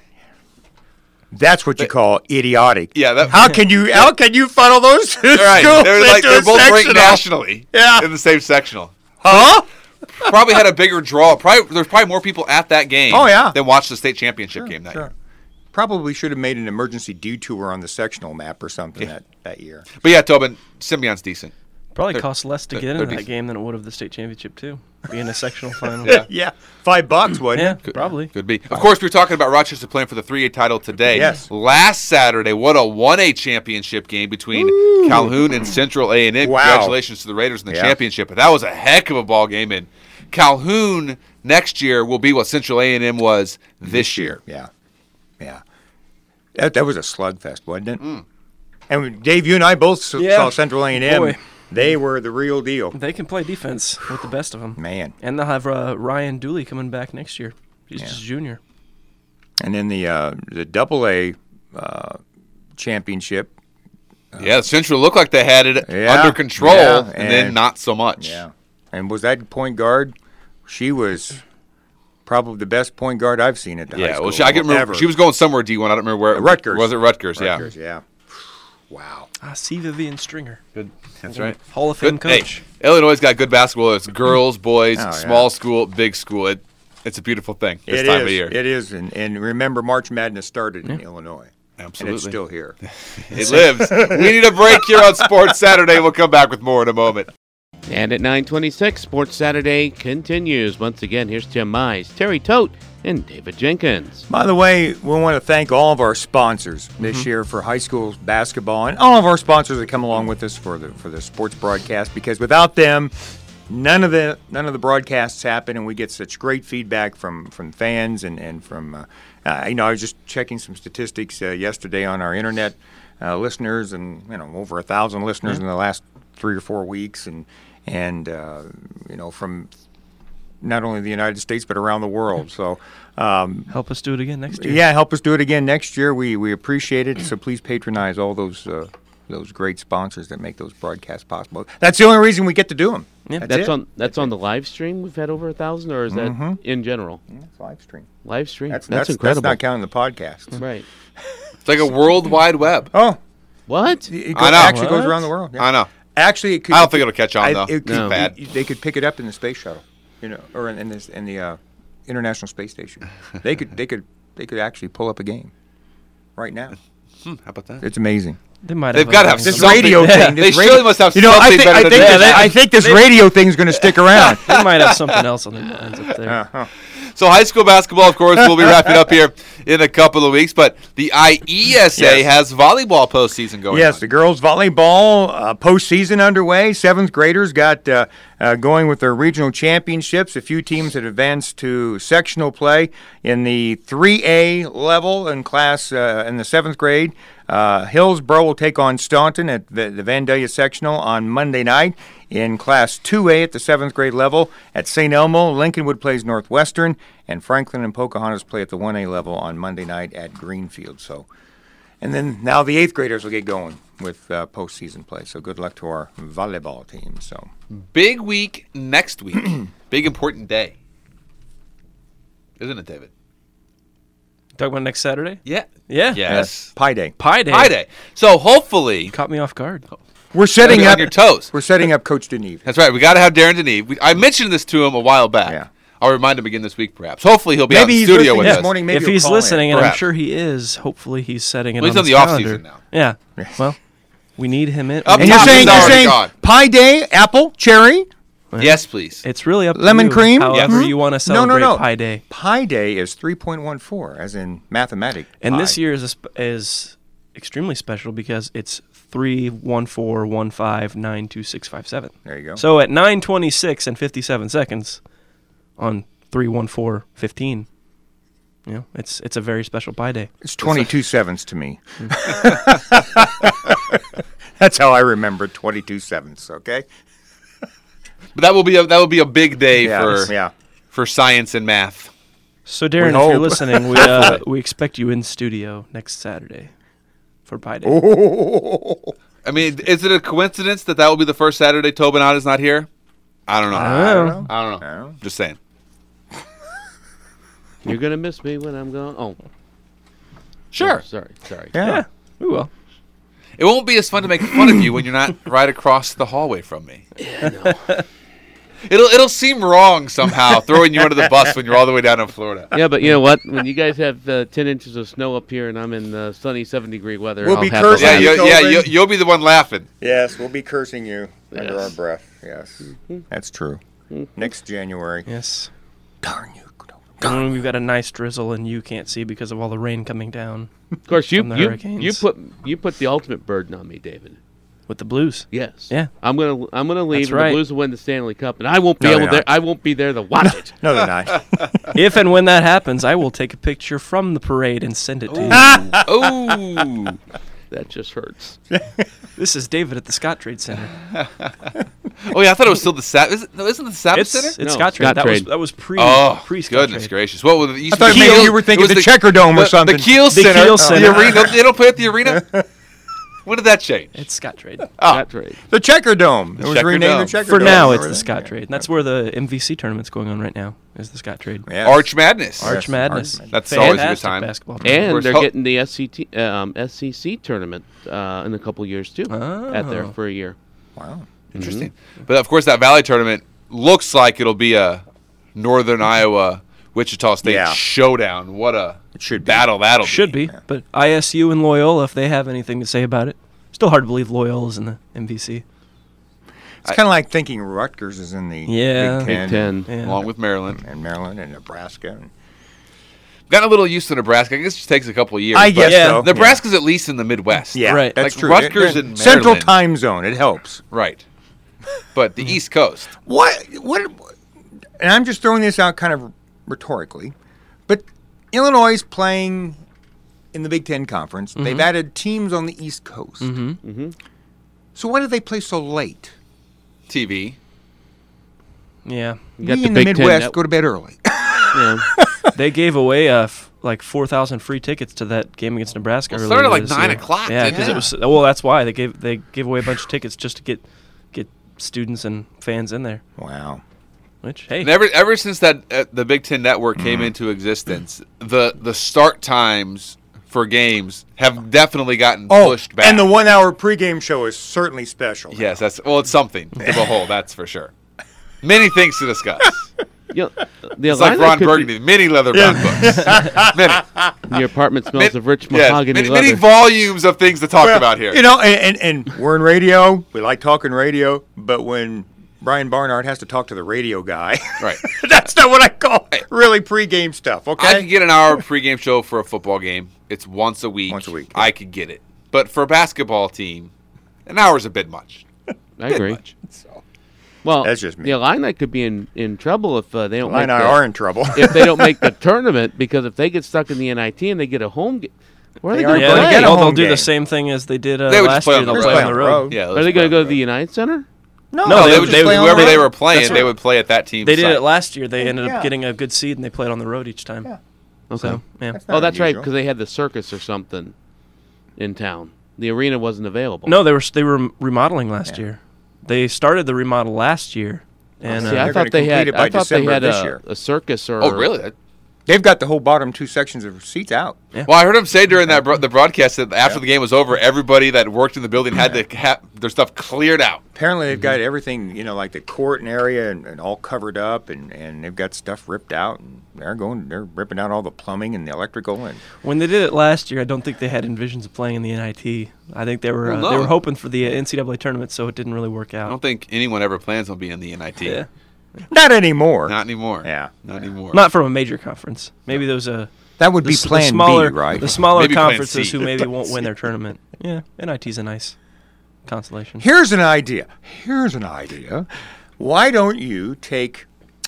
[SPEAKER 3] That's what you call idiotic.
[SPEAKER 2] Yeah. That,
[SPEAKER 3] how can you how can you funnel those two
[SPEAKER 2] right.
[SPEAKER 3] schools
[SPEAKER 2] They're like
[SPEAKER 3] into
[SPEAKER 2] they're
[SPEAKER 3] a
[SPEAKER 2] both
[SPEAKER 3] sectional?
[SPEAKER 2] ranked nationally.
[SPEAKER 3] Yeah.
[SPEAKER 2] In the same sectional.
[SPEAKER 3] Huh?
[SPEAKER 2] Probably had a bigger draw. Probably there's probably more people at that game.
[SPEAKER 3] Oh, yeah.
[SPEAKER 2] Than watched the state championship
[SPEAKER 3] Sure,
[SPEAKER 2] game that
[SPEAKER 3] sure.
[SPEAKER 2] year.
[SPEAKER 3] Probably should have made an emergency detour on the sectional map or something
[SPEAKER 2] Yeah.
[SPEAKER 3] that, that year.
[SPEAKER 2] But yeah, Tobin, Simeon's decent.
[SPEAKER 4] Probably
[SPEAKER 2] They're-
[SPEAKER 4] cost less to
[SPEAKER 2] they're-
[SPEAKER 4] get
[SPEAKER 2] they're
[SPEAKER 4] into that
[SPEAKER 2] decent.
[SPEAKER 4] game than it would have the state championship too. Being a sectional final.
[SPEAKER 2] Yeah.
[SPEAKER 3] Yeah, five bucks, wasn't
[SPEAKER 4] Yeah,
[SPEAKER 3] it?
[SPEAKER 2] Could-
[SPEAKER 4] probably.
[SPEAKER 2] Could be. Of course, we were talking about Rochester playing for the three A title today.
[SPEAKER 3] Yes.
[SPEAKER 2] Last Saturday, what a one A championship game between
[SPEAKER 3] Ooh.
[SPEAKER 2] Calhoun and Central A and M.
[SPEAKER 3] Wow.
[SPEAKER 2] Congratulations to the Raiders in the
[SPEAKER 3] Yeah.
[SPEAKER 2] championship. But that was a heck of a ball game. And Calhoun next year will be what Central A and M was this year.
[SPEAKER 3] Yeah, yeah. That that was a slugfest, wasn't it?
[SPEAKER 2] Mm.
[SPEAKER 3] And Dave, you and I both s-
[SPEAKER 4] Yeah.
[SPEAKER 3] saw Central A and M.
[SPEAKER 4] Boy.
[SPEAKER 3] They were the real deal.
[SPEAKER 4] They can play defense with the best of them.
[SPEAKER 3] Man.
[SPEAKER 4] And they'll have uh, Ryan Dooley coming back next year. He's
[SPEAKER 3] Yeah.
[SPEAKER 4] just junior.
[SPEAKER 3] And then the uh, the Double A uh, championship.
[SPEAKER 2] Yeah, Central looked like they had it
[SPEAKER 3] Yeah.
[SPEAKER 2] under control,
[SPEAKER 3] Yeah.
[SPEAKER 2] and, then
[SPEAKER 3] And-
[SPEAKER 2] not so much.
[SPEAKER 3] Yeah. And was that point guard? She was probably the best point guard I've seen at the high
[SPEAKER 2] Yeah,
[SPEAKER 3] school
[SPEAKER 2] well, she, I can remember
[SPEAKER 3] ever.
[SPEAKER 2] she was going somewhere D one. I don't remember where.
[SPEAKER 3] Rutgers.
[SPEAKER 2] Was it Rutgers?
[SPEAKER 3] Rutgers, yeah. Wow.
[SPEAKER 4] Ah, C. Vivian Stringer.
[SPEAKER 2] Good. That's right.
[SPEAKER 4] Hall of Fame
[SPEAKER 2] Good. Hey,
[SPEAKER 4] coach.
[SPEAKER 2] Illinois got good basketball. It's girls, boys,
[SPEAKER 3] Oh, yeah.
[SPEAKER 2] small school, big school. It, it's a beautiful thing this
[SPEAKER 3] It
[SPEAKER 2] time
[SPEAKER 3] is.
[SPEAKER 2] of year.
[SPEAKER 3] It is. And, and remember, March Madness started in Illinois.
[SPEAKER 2] Absolutely.
[SPEAKER 3] And it's still here.
[SPEAKER 2] It lives. We need a break here on Sports Saturday. We'll come back with more in a moment.
[SPEAKER 1] And at nine twenty-six, Sports Saturday continues. Once again, here's Tim Mize, Terry Tote, and David Jenkins.
[SPEAKER 3] By the way, we want to thank all of our sponsors this mm-hmm. year for high school basketball, and all of our sponsors that come along with us for the for the sports broadcast. Because without them, none of the none of the broadcasts happen, and we get such great feedback from from fans and and from. Uh, uh, you know, I was just checking some statistics uh, yesterday on our internet uh, listeners, and you know, over a thousand listeners mm-hmm. in the last three or four weeks, and and uh, you know, from not only the United States but around the world. So um,
[SPEAKER 4] help us do it again next year.
[SPEAKER 3] Yeah, help us do it again next year. We we appreciate it. So please patronize all those uh, those great sponsors that make those broadcasts possible. That's the only reason we get to do them.
[SPEAKER 4] Yeah,
[SPEAKER 1] that's, that's on that's on the live stream. We've had over a thousand, or is that mm-hmm. in general?
[SPEAKER 3] Yeah, it's live stream.
[SPEAKER 1] Live stream.
[SPEAKER 3] That's,
[SPEAKER 1] that's,
[SPEAKER 3] that's
[SPEAKER 1] incredible.
[SPEAKER 3] That's not counting the podcast.
[SPEAKER 1] Right.
[SPEAKER 2] It's like a world wide web.
[SPEAKER 3] Oh,
[SPEAKER 1] what?
[SPEAKER 3] It goes,
[SPEAKER 2] I know.
[SPEAKER 3] Actually
[SPEAKER 1] what?
[SPEAKER 3] goes around the world. Yeah.
[SPEAKER 2] I know.
[SPEAKER 3] Actually, it could.
[SPEAKER 2] I don't think it'll catch on
[SPEAKER 3] I,
[SPEAKER 2] though.
[SPEAKER 3] It could,
[SPEAKER 1] no.
[SPEAKER 2] Bad.
[SPEAKER 3] They could pick it up in the space shuttle, you know, or in, in this in the uh, International Space Station. They could they could they could actually pull up a game right now.
[SPEAKER 2] Hmm, how about that?
[SPEAKER 3] It's amazing.
[SPEAKER 4] They might
[SPEAKER 2] They've
[SPEAKER 4] have
[SPEAKER 2] got to have
[SPEAKER 3] This
[SPEAKER 2] something.
[SPEAKER 3] radio
[SPEAKER 2] Yeah.
[SPEAKER 3] thing.
[SPEAKER 2] They
[SPEAKER 3] This
[SPEAKER 2] surely
[SPEAKER 3] radio,
[SPEAKER 2] must have
[SPEAKER 3] you know,
[SPEAKER 2] something
[SPEAKER 3] I think,
[SPEAKER 2] better
[SPEAKER 3] I
[SPEAKER 2] than
[SPEAKER 3] think,
[SPEAKER 2] that.
[SPEAKER 3] this, I think this radio thing's going to stick around.
[SPEAKER 4] They might have something else on their minds up there.
[SPEAKER 3] Uh-huh.
[SPEAKER 2] So high school basketball, of course, we'll be wrapping up here in a couple of weeks. But the I E S A
[SPEAKER 3] Yes.
[SPEAKER 2] has volleyball postseason going
[SPEAKER 3] Yes,
[SPEAKER 2] on.
[SPEAKER 3] the girls volleyball uh, postseason underway. Seventh graders got uh, uh, going with their regional championships. A few teams had advanced to sectional play in the three A level in class uh, in the seventh grade. Uh, Hillsborough will take on Staunton at the, the Vandalia sectional on Monday night. In Class two A at the seventh grade level at Saint Elmo, Lincolnwood plays Northwestern, and Franklin and Pocahontas play at the one A level on Monday night at Greenfield. So, and then now the eighth graders will get going with uh, postseason play. So good luck to our volleyball team. So
[SPEAKER 2] Big week next week. Big important day. Isn't it, David?
[SPEAKER 4] Talking about next Saturday?
[SPEAKER 2] Yeah.
[SPEAKER 4] Yeah.
[SPEAKER 2] Yes.
[SPEAKER 3] Pi Day.
[SPEAKER 4] Pi Day.
[SPEAKER 2] Pi Day. So hopefully,
[SPEAKER 4] Caught me off guard.
[SPEAKER 3] We're setting
[SPEAKER 2] be
[SPEAKER 3] up
[SPEAKER 2] on your toes.
[SPEAKER 3] We're setting up Coach Deneve.
[SPEAKER 2] That's right. We got to have Darren Deneve. We, I mentioned this to him a while back.
[SPEAKER 3] Yeah.
[SPEAKER 2] I'll remind him again this week, perhaps. Hopefully, he'll be
[SPEAKER 3] Maybe
[SPEAKER 2] out in
[SPEAKER 3] he's
[SPEAKER 2] studio
[SPEAKER 3] listening
[SPEAKER 2] with
[SPEAKER 3] this
[SPEAKER 2] us.
[SPEAKER 3] morning. Maybe
[SPEAKER 4] if
[SPEAKER 3] he'll
[SPEAKER 4] he's
[SPEAKER 3] call in.
[SPEAKER 4] listening, and I'm
[SPEAKER 2] Perhaps.
[SPEAKER 4] sure he is, hopefully he's setting it
[SPEAKER 2] Well, he's
[SPEAKER 4] on
[SPEAKER 2] on
[SPEAKER 4] his
[SPEAKER 2] the off
[SPEAKER 4] calendar.
[SPEAKER 2] season now.
[SPEAKER 4] Yeah. Well, we need him in.
[SPEAKER 2] Up
[SPEAKER 3] And you're
[SPEAKER 2] top,
[SPEAKER 3] saying
[SPEAKER 2] he's
[SPEAKER 3] you're
[SPEAKER 2] already
[SPEAKER 3] saying
[SPEAKER 2] gone.
[SPEAKER 3] Pi Day, apple, cherry.
[SPEAKER 2] Yes, please.
[SPEAKER 4] It's really up to
[SPEAKER 3] Lemon
[SPEAKER 4] you,
[SPEAKER 3] cream?
[SPEAKER 4] however
[SPEAKER 3] Yes.
[SPEAKER 4] you want to
[SPEAKER 3] No, no,
[SPEAKER 4] celebrate
[SPEAKER 3] no.
[SPEAKER 4] Pi Day.
[SPEAKER 3] Pi Day is three point one four, as in mathematic.
[SPEAKER 4] And
[SPEAKER 3] pi.
[SPEAKER 4] this year is a sp- is extremely special because it's three one four one five nine two six five seven.
[SPEAKER 3] There you go.
[SPEAKER 4] So at nine twenty-six and fifty-seven seconds on three one four fifteen, you know, it's it's a very special Pi Day.
[SPEAKER 3] It's twenty-two sevenths to me. That's how I remember twenty-two sevenths, okay?
[SPEAKER 2] But that will be a that will be a big day
[SPEAKER 3] Yeah,
[SPEAKER 2] for
[SPEAKER 3] yeah.
[SPEAKER 2] for science and math.
[SPEAKER 4] So Darren, if
[SPEAKER 3] hope.
[SPEAKER 4] you're listening, we uh, we expect you in studio next Saturday for Pi Day.
[SPEAKER 3] Oh.
[SPEAKER 2] I mean, is it a coincidence that that will be the first Saturday Tobin is not here? I don't know.
[SPEAKER 4] I don't know.
[SPEAKER 2] I don't know.
[SPEAKER 3] I don't know.
[SPEAKER 2] Just saying.
[SPEAKER 1] You're going to miss me when I'm gone? Oh.
[SPEAKER 2] Sure.
[SPEAKER 1] Oh, sorry, sorry.
[SPEAKER 3] Yeah.
[SPEAKER 4] Yeah, we will.
[SPEAKER 2] It won't be as fun to make fun of you when you're not right across the hallway from me.
[SPEAKER 1] Yeah, no.
[SPEAKER 2] It'll it'll seem wrong somehow throwing you under the bus when you're all the way down in Florida.
[SPEAKER 1] Yeah, but you know what? When you guys have uh, ten inches of snow up here and I'm in uh, sunny seven degree weather,
[SPEAKER 3] We'll
[SPEAKER 1] I'll
[SPEAKER 3] be
[SPEAKER 1] have
[SPEAKER 3] cursing
[SPEAKER 2] Yeah,
[SPEAKER 1] to
[SPEAKER 3] you,
[SPEAKER 1] laugh.
[SPEAKER 2] you, yeah,
[SPEAKER 3] Tobin.
[SPEAKER 2] you, you'll be the one laughing.
[SPEAKER 3] Yes, we'll be cursing you under
[SPEAKER 1] Yes.
[SPEAKER 3] our breath. Yes, that's true. Next January.
[SPEAKER 4] Yes.
[SPEAKER 3] Darn you.
[SPEAKER 4] And we've got a nice drizzle, and you can't see because of all the rain coming down
[SPEAKER 1] Of course, you
[SPEAKER 4] From the
[SPEAKER 1] you,
[SPEAKER 4] Hurricanes.
[SPEAKER 1] you put you put the ultimate burden on me, David.
[SPEAKER 4] with the Blues.
[SPEAKER 1] Yes.
[SPEAKER 4] Yeah.
[SPEAKER 1] I'm gonna I'm gonna leave.
[SPEAKER 4] That's
[SPEAKER 1] and
[SPEAKER 4] right.
[SPEAKER 1] The Blues will win the Stanley Cup, and I won't be
[SPEAKER 3] No,
[SPEAKER 1] able
[SPEAKER 3] they're
[SPEAKER 1] there.
[SPEAKER 3] not.
[SPEAKER 1] I won't be there to watch it.
[SPEAKER 3] No, they're not.
[SPEAKER 4] If and when that happens, I will take a picture from the parade and send it to you.
[SPEAKER 2] Oh,
[SPEAKER 1] That just hurts.
[SPEAKER 4] This is David at the Scott Trade Center.
[SPEAKER 2] oh yeah, I thought it was still the Sab. Is it, no, isn't it the Sabbath
[SPEAKER 4] It's,
[SPEAKER 2] Center?
[SPEAKER 4] it's
[SPEAKER 1] No,
[SPEAKER 4] Scott Trade.
[SPEAKER 1] Scott
[SPEAKER 4] That was
[SPEAKER 1] Trade.
[SPEAKER 4] that was pre
[SPEAKER 2] Oh,
[SPEAKER 4] pre Scott
[SPEAKER 2] goodness
[SPEAKER 4] Trade.
[SPEAKER 2] gracious! What was it? used
[SPEAKER 3] I
[SPEAKER 2] to
[SPEAKER 3] thought
[SPEAKER 2] be
[SPEAKER 3] maybe
[SPEAKER 2] Kiel-
[SPEAKER 3] you were thinking
[SPEAKER 2] it was
[SPEAKER 3] the Checker Dome or
[SPEAKER 2] the,
[SPEAKER 3] something.
[SPEAKER 2] The Kiel
[SPEAKER 4] The
[SPEAKER 2] Center.
[SPEAKER 4] Kiel
[SPEAKER 2] The
[SPEAKER 4] Center.
[SPEAKER 2] arena. They don't play at the arena. When did that change?
[SPEAKER 4] It's Scott Trade.
[SPEAKER 2] Oh,
[SPEAKER 1] Scott Trade.
[SPEAKER 3] The Checker Dome. It was
[SPEAKER 2] Checker
[SPEAKER 3] renamed
[SPEAKER 2] Dome.
[SPEAKER 3] the Checker
[SPEAKER 4] For
[SPEAKER 3] Dome.
[SPEAKER 4] now, it's
[SPEAKER 3] Remember
[SPEAKER 4] the
[SPEAKER 3] that?
[SPEAKER 4] Scott Trade. And that's where the M V C tournament's going on right now. Is the Scott Trade.
[SPEAKER 3] Yes.
[SPEAKER 2] Arch Madness.
[SPEAKER 4] Arch
[SPEAKER 3] Yes,
[SPEAKER 4] Madness.
[SPEAKER 3] Arch
[SPEAKER 2] That's always a good
[SPEAKER 4] Fantastic
[SPEAKER 2] time.
[SPEAKER 4] basketball tournament.
[SPEAKER 1] And
[SPEAKER 2] Where's
[SPEAKER 1] they're
[SPEAKER 2] Ho-
[SPEAKER 1] getting the S C T, um, S C C tournament uh, in a couple years too. At there
[SPEAKER 4] Oh.
[SPEAKER 1] for a year.
[SPEAKER 3] Wow.
[SPEAKER 2] Interesting. But of course, that Valley tournament looks like it'll be a Northern Iowa Wichita State
[SPEAKER 3] Yeah.
[SPEAKER 2] showdown. What a
[SPEAKER 3] It should be.
[SPEAKER 2] battle that'll
[SPEAKER 4] Should
[SPEAKER 2] be.
[SPEAKER 4] be. But I S U and Loyola, if they have anything to say about it. Still hard to believe Loyola's in the M V C.
[SPEAKER 3] It's kind of like thinking Rutgers is in the
[SPEAKER 4] Yeah.
[SPEAKER 3] Big
[SPEAKER 1] Big
[SPEAKER 3] Ten,
[SPEAKER 1] Ten.
[SPEAKER 4] Yeah.
[SPEAKER 2] along with Maryland.
[SPEAKER 3] and Maryland and Nebraska. And
[SPEAKER 2] Gotten a little used to Nebraska. I guess it just takes a couple of years.
[SPEAKER 3] I
[SPEAKER 2] but
[SPEAKER 3] guess
[SPEAKER 4] Yeah.
[SPEAKER 3] so.
[SPEAKER 2] Nebraska's at least in the Midwest.
[SPEAKER 3] Yeah,
[SPEAKER 4] Right.
[SPEAKER 3] that's
[SPEAKER 2] Like
[SPEAKER 3] true.
[SPEAKER 2] Rutgers
[SPEAKER 3] It-
[SPEAKER 2] and
[SPEAKER 3] Central
[SPEAKER 2] Maryland.
[SPEAKER 3] Time Zone. It helps.
[SPEAKER 2] Right. But the East Coast.
[SPEAKER 3] What? What? And I'm just throwing this out kind of rhetorically, but Illinois is playing in the Big Ten Conference.
[SPEAKER 2] Mm-hmm.
[SPEAKER 3] They've added teams on the East Coast.
[SPEAKER 4] Mm-hmm.
[SPEAKER 3] So why do they play so late?
[SPEAKER 2] T V.
[SPEAKER 4] Yeah.
[SPEAKER 1] You got
[SPEAKER 3] we
[SPEAKER 1] the
[SPEAKER 3] in the
[SPEAKER 1] Big Ten
[SPEAKER 3] Midwest
[SPEAKER 1] net-
[SPEAKER 3] go to bed early.
[SPEAKER 1] yeah.
[SPEAKER 4] They gave away uh, f- like four thousand free tickets to that game against Nebraska.
[SPEAKER 2] Well, it
[SPEAKER 4] earlier
[SPEAKER 2] started like
[SPEAKER 4] this
[SPEAKER 2] nine
[SPEAKER 4] year.
[SPEAKER 2] o'clock,
[SPEAKER 4] Yeah,
[SPEAKER 2] didn't
[SPEAKER 4] because
[SPEAKER 2] it?
[SPEAKER 4] it was. Well, that's why they gave they gave away a bunch of tickets just to get get students and fans in there.
[SPEAKER 3] Wow.
[SPEAKER 4] Which hey,
[SPEAKER 2] And ever ever since that uh, the Big Ten Network
[SPEAKER 3] Mm-hmm.
[SPEAKER 2] came into existence, the the start times for games have definitely gotten
[SPEAKER 3] Oh,
[SPEAKER 2] pushed back.
[SPEAKER 3] and the one-hour pregame show is certainly special.
[SPEAKER 2] yes, that's well, it's something to behold. That's for sure. Many things to discuss.
[SPEAKER 1] You know, the
[SPEAKER 2] It's like
[SPEAKER 1] Illini
[SPEAKER 2] Ron
[SPEAKER 1] could
[SPEAKER 2] Burgundy, many leather-bound books. Many,
[SPEAKER 1] be- Your apartment smells of rich
[SPEAKER 2] yes,
[SPEAKER 1] mahogany
[SPEAKER 2] many,
[SPEAKER 1] leather.
[SPEAKER 2] many volumes of things to talk
[SPEAKER 3] Well,
[SPEAKER 2] about here.
[SPEAKER 3] You know, and, and, and we're in radio. We like talking radio, but when Brian Barnard has to talk to the radio guy,
[SPEAKER 2] Right.
[SPEAKER 3] that's not what I call really pregame stuff.
[SPEAKER 2] I
[SPEAKER 3] Okay.
[SPEAKER 2] could get an hour pregame show for a football game. It's once a week.
[SPEAKER 3] Once a week,
[SPEAKER 2] I could get it. But for a basketball team, an hour is a bit much.
[SPEAKER 1] I
[SPEAKER 2] Bit
[SPEAKER 1] agree.
[SPEAKER 2] much.
[SPEAKER 1] Well,
[SPEAKER 3] That's just me.
[SPEAKER 1] the Illini could be in, in trouble if uh, they don't
[SPEAKER 3] Illini
[SPEAKER 1] make the,
[SPEAKER 3] are in trouble.
[SPEAKER 1] if they don't make the tournament, because if they get stuck in the N I T and they get a home game, where are they,
[SPEAKER 3] They
[SPEAKER 1] going
[SPEAKER 3] aren't
[SPEAKER 1] to
[SPEAKER 3] gonna
[SPEAKER 1] play?
[SPEAKER 3] get a
[SPEAKER 4] they'll, they'll
[SPEAKER 3] home
[SPEAKER 4] do
[SPEAKER 3] game.
[SPEAKER 4] the same thing as they did uh,
[SPEAKER 2] They would just
[SPEAKER 4] last
[SPEAKER 2] play
[SPEAKER 4] year.
[SPEAKER 2] on the
[SPEAKER 4] They'll
[SPEAKER 2] road.
[SPEAKER 4] play on the road.
[SPEAKER 2] Yeah,
[SPEAKER 1] Are they going to go to the United Center?
[SPEAKER 3] no,
[SPEAKER 2] No, they
[SPEAKER 3] they
[SPEAKER 2] would,
[SPEAKER 3] just
[SPEAKER 2] they
[SPEAKER 3] play
[SPEAKER 2] would
[SPEAKER 3] on
[SPEAKER 2] whoever
[SPEAKER 3] the
[SPEAKER 2] they
[SPEAKER 3] road.
[SPEAKER 2] were playing,
[SPEAKER 4] That's
[SPEAKER 2] they
[SPEAKER 4] right.
[SPEAKER 2] would play at that team's
[SPEAKER 4] They did
[SPEAKER 2] site.
[SPEAKER 4] it last year. They ended
[SPEAKER 3] Yeah.
[SPEAKER 4] up getting a good seed and they played on the road each time.
[SPEAKER 3] Yeah.
[SPEAKER 1] Okay.
[SPEAKER 4] So yeah.
[SPEAKER 3] That's not
[SPEAKER 1] Oh, that's right,
[SPEAKER 3] unusual.
[SPEAKER 1] because they had the circus or something in town. The arena wasn't available.
[SPEAKER 4] No, they were they were remodeling last
[SPEAKER 3] Yeah.
[SPEAKER 4] year. They started the remodel last year, and
[SPEAKER 1] See,
[SPEAKER 4] uh,
[SPEAKER 1] I
[SPEAKER 3] They're
[SPEAKER 1] thought
[SPEAKER 3] gonna
[SPEAKER 1] they had.
[SPEAKER 3] complete it by
[SPEAKER 1] I thought they
[SPEAKER 3] December
[SPEAKER 1] had
[SPEAKER 3] this
[SPEAKER 1] a,
[SPEAKER 3] year.
[SPEAKER 1] a circus or.
[SPEAKER 2] Oh, really? That-
[SPEAKER 3] They've got the whole bottom two sections of seats out.
[SPEAKER 2] Well, I heard him say during that bro- the broadcast that after the game was over, everybody that worked in the building had to have their stuff cleared out.
[SPEAKER 3] Apparently, they've
[SPEAKER 1] Mm-hmm.
[SPEAKER 3] got everything, you know, like the court and area, and, and all covered up, and, and they've got stuff ripped out, and they're going, they're ripping out all the plumbing and the electrical, and
[SPEAKER 4] when they did it last year, I don't think they had envisions of playing in the N I T. I think they were
[SPEAKER 2] Well,
[SPEAKER 4] uh, they
[SPEAKER 2] no.
[SPEAKER 4] were hoping for the uh, N C double A tournament, so it didn't really work
[SPEAKER 2] I
[SPEAKER 4] out.
[SPEAKER 2] don't think anyone ever plans on being in the N I T.
[SPEAKER 4] Yeah,
[SPEAKER 3] not anymore.
[SPEAKER 2] Not anymore.
[SPEAKER 3] Yeah.
[SPEAKER 2] Not anymore.
[SPEAKER 4] not from a major conference. Maybe those uh
[SPEAKER 3] That would
[SPEAKER 4] the,
[SPEAKER 3] be
[SPEAKER 4] s- the
[SPEAKER 3] Plan
[SPEAKER 4] smaller
[SPEAKER 3] B, right?
[SPEAKER 4] the smaller
[SPEAKER 2] Maybe Plan
[SPEAKER 4] conferences
[SPEAKER 2] C.
[SPEAKER 4] who maybe won't win their tournament. Yeah, N I T's a nice consolation.
[SPEAKER 3] Here's an idea. Here's an idea. Why don't you take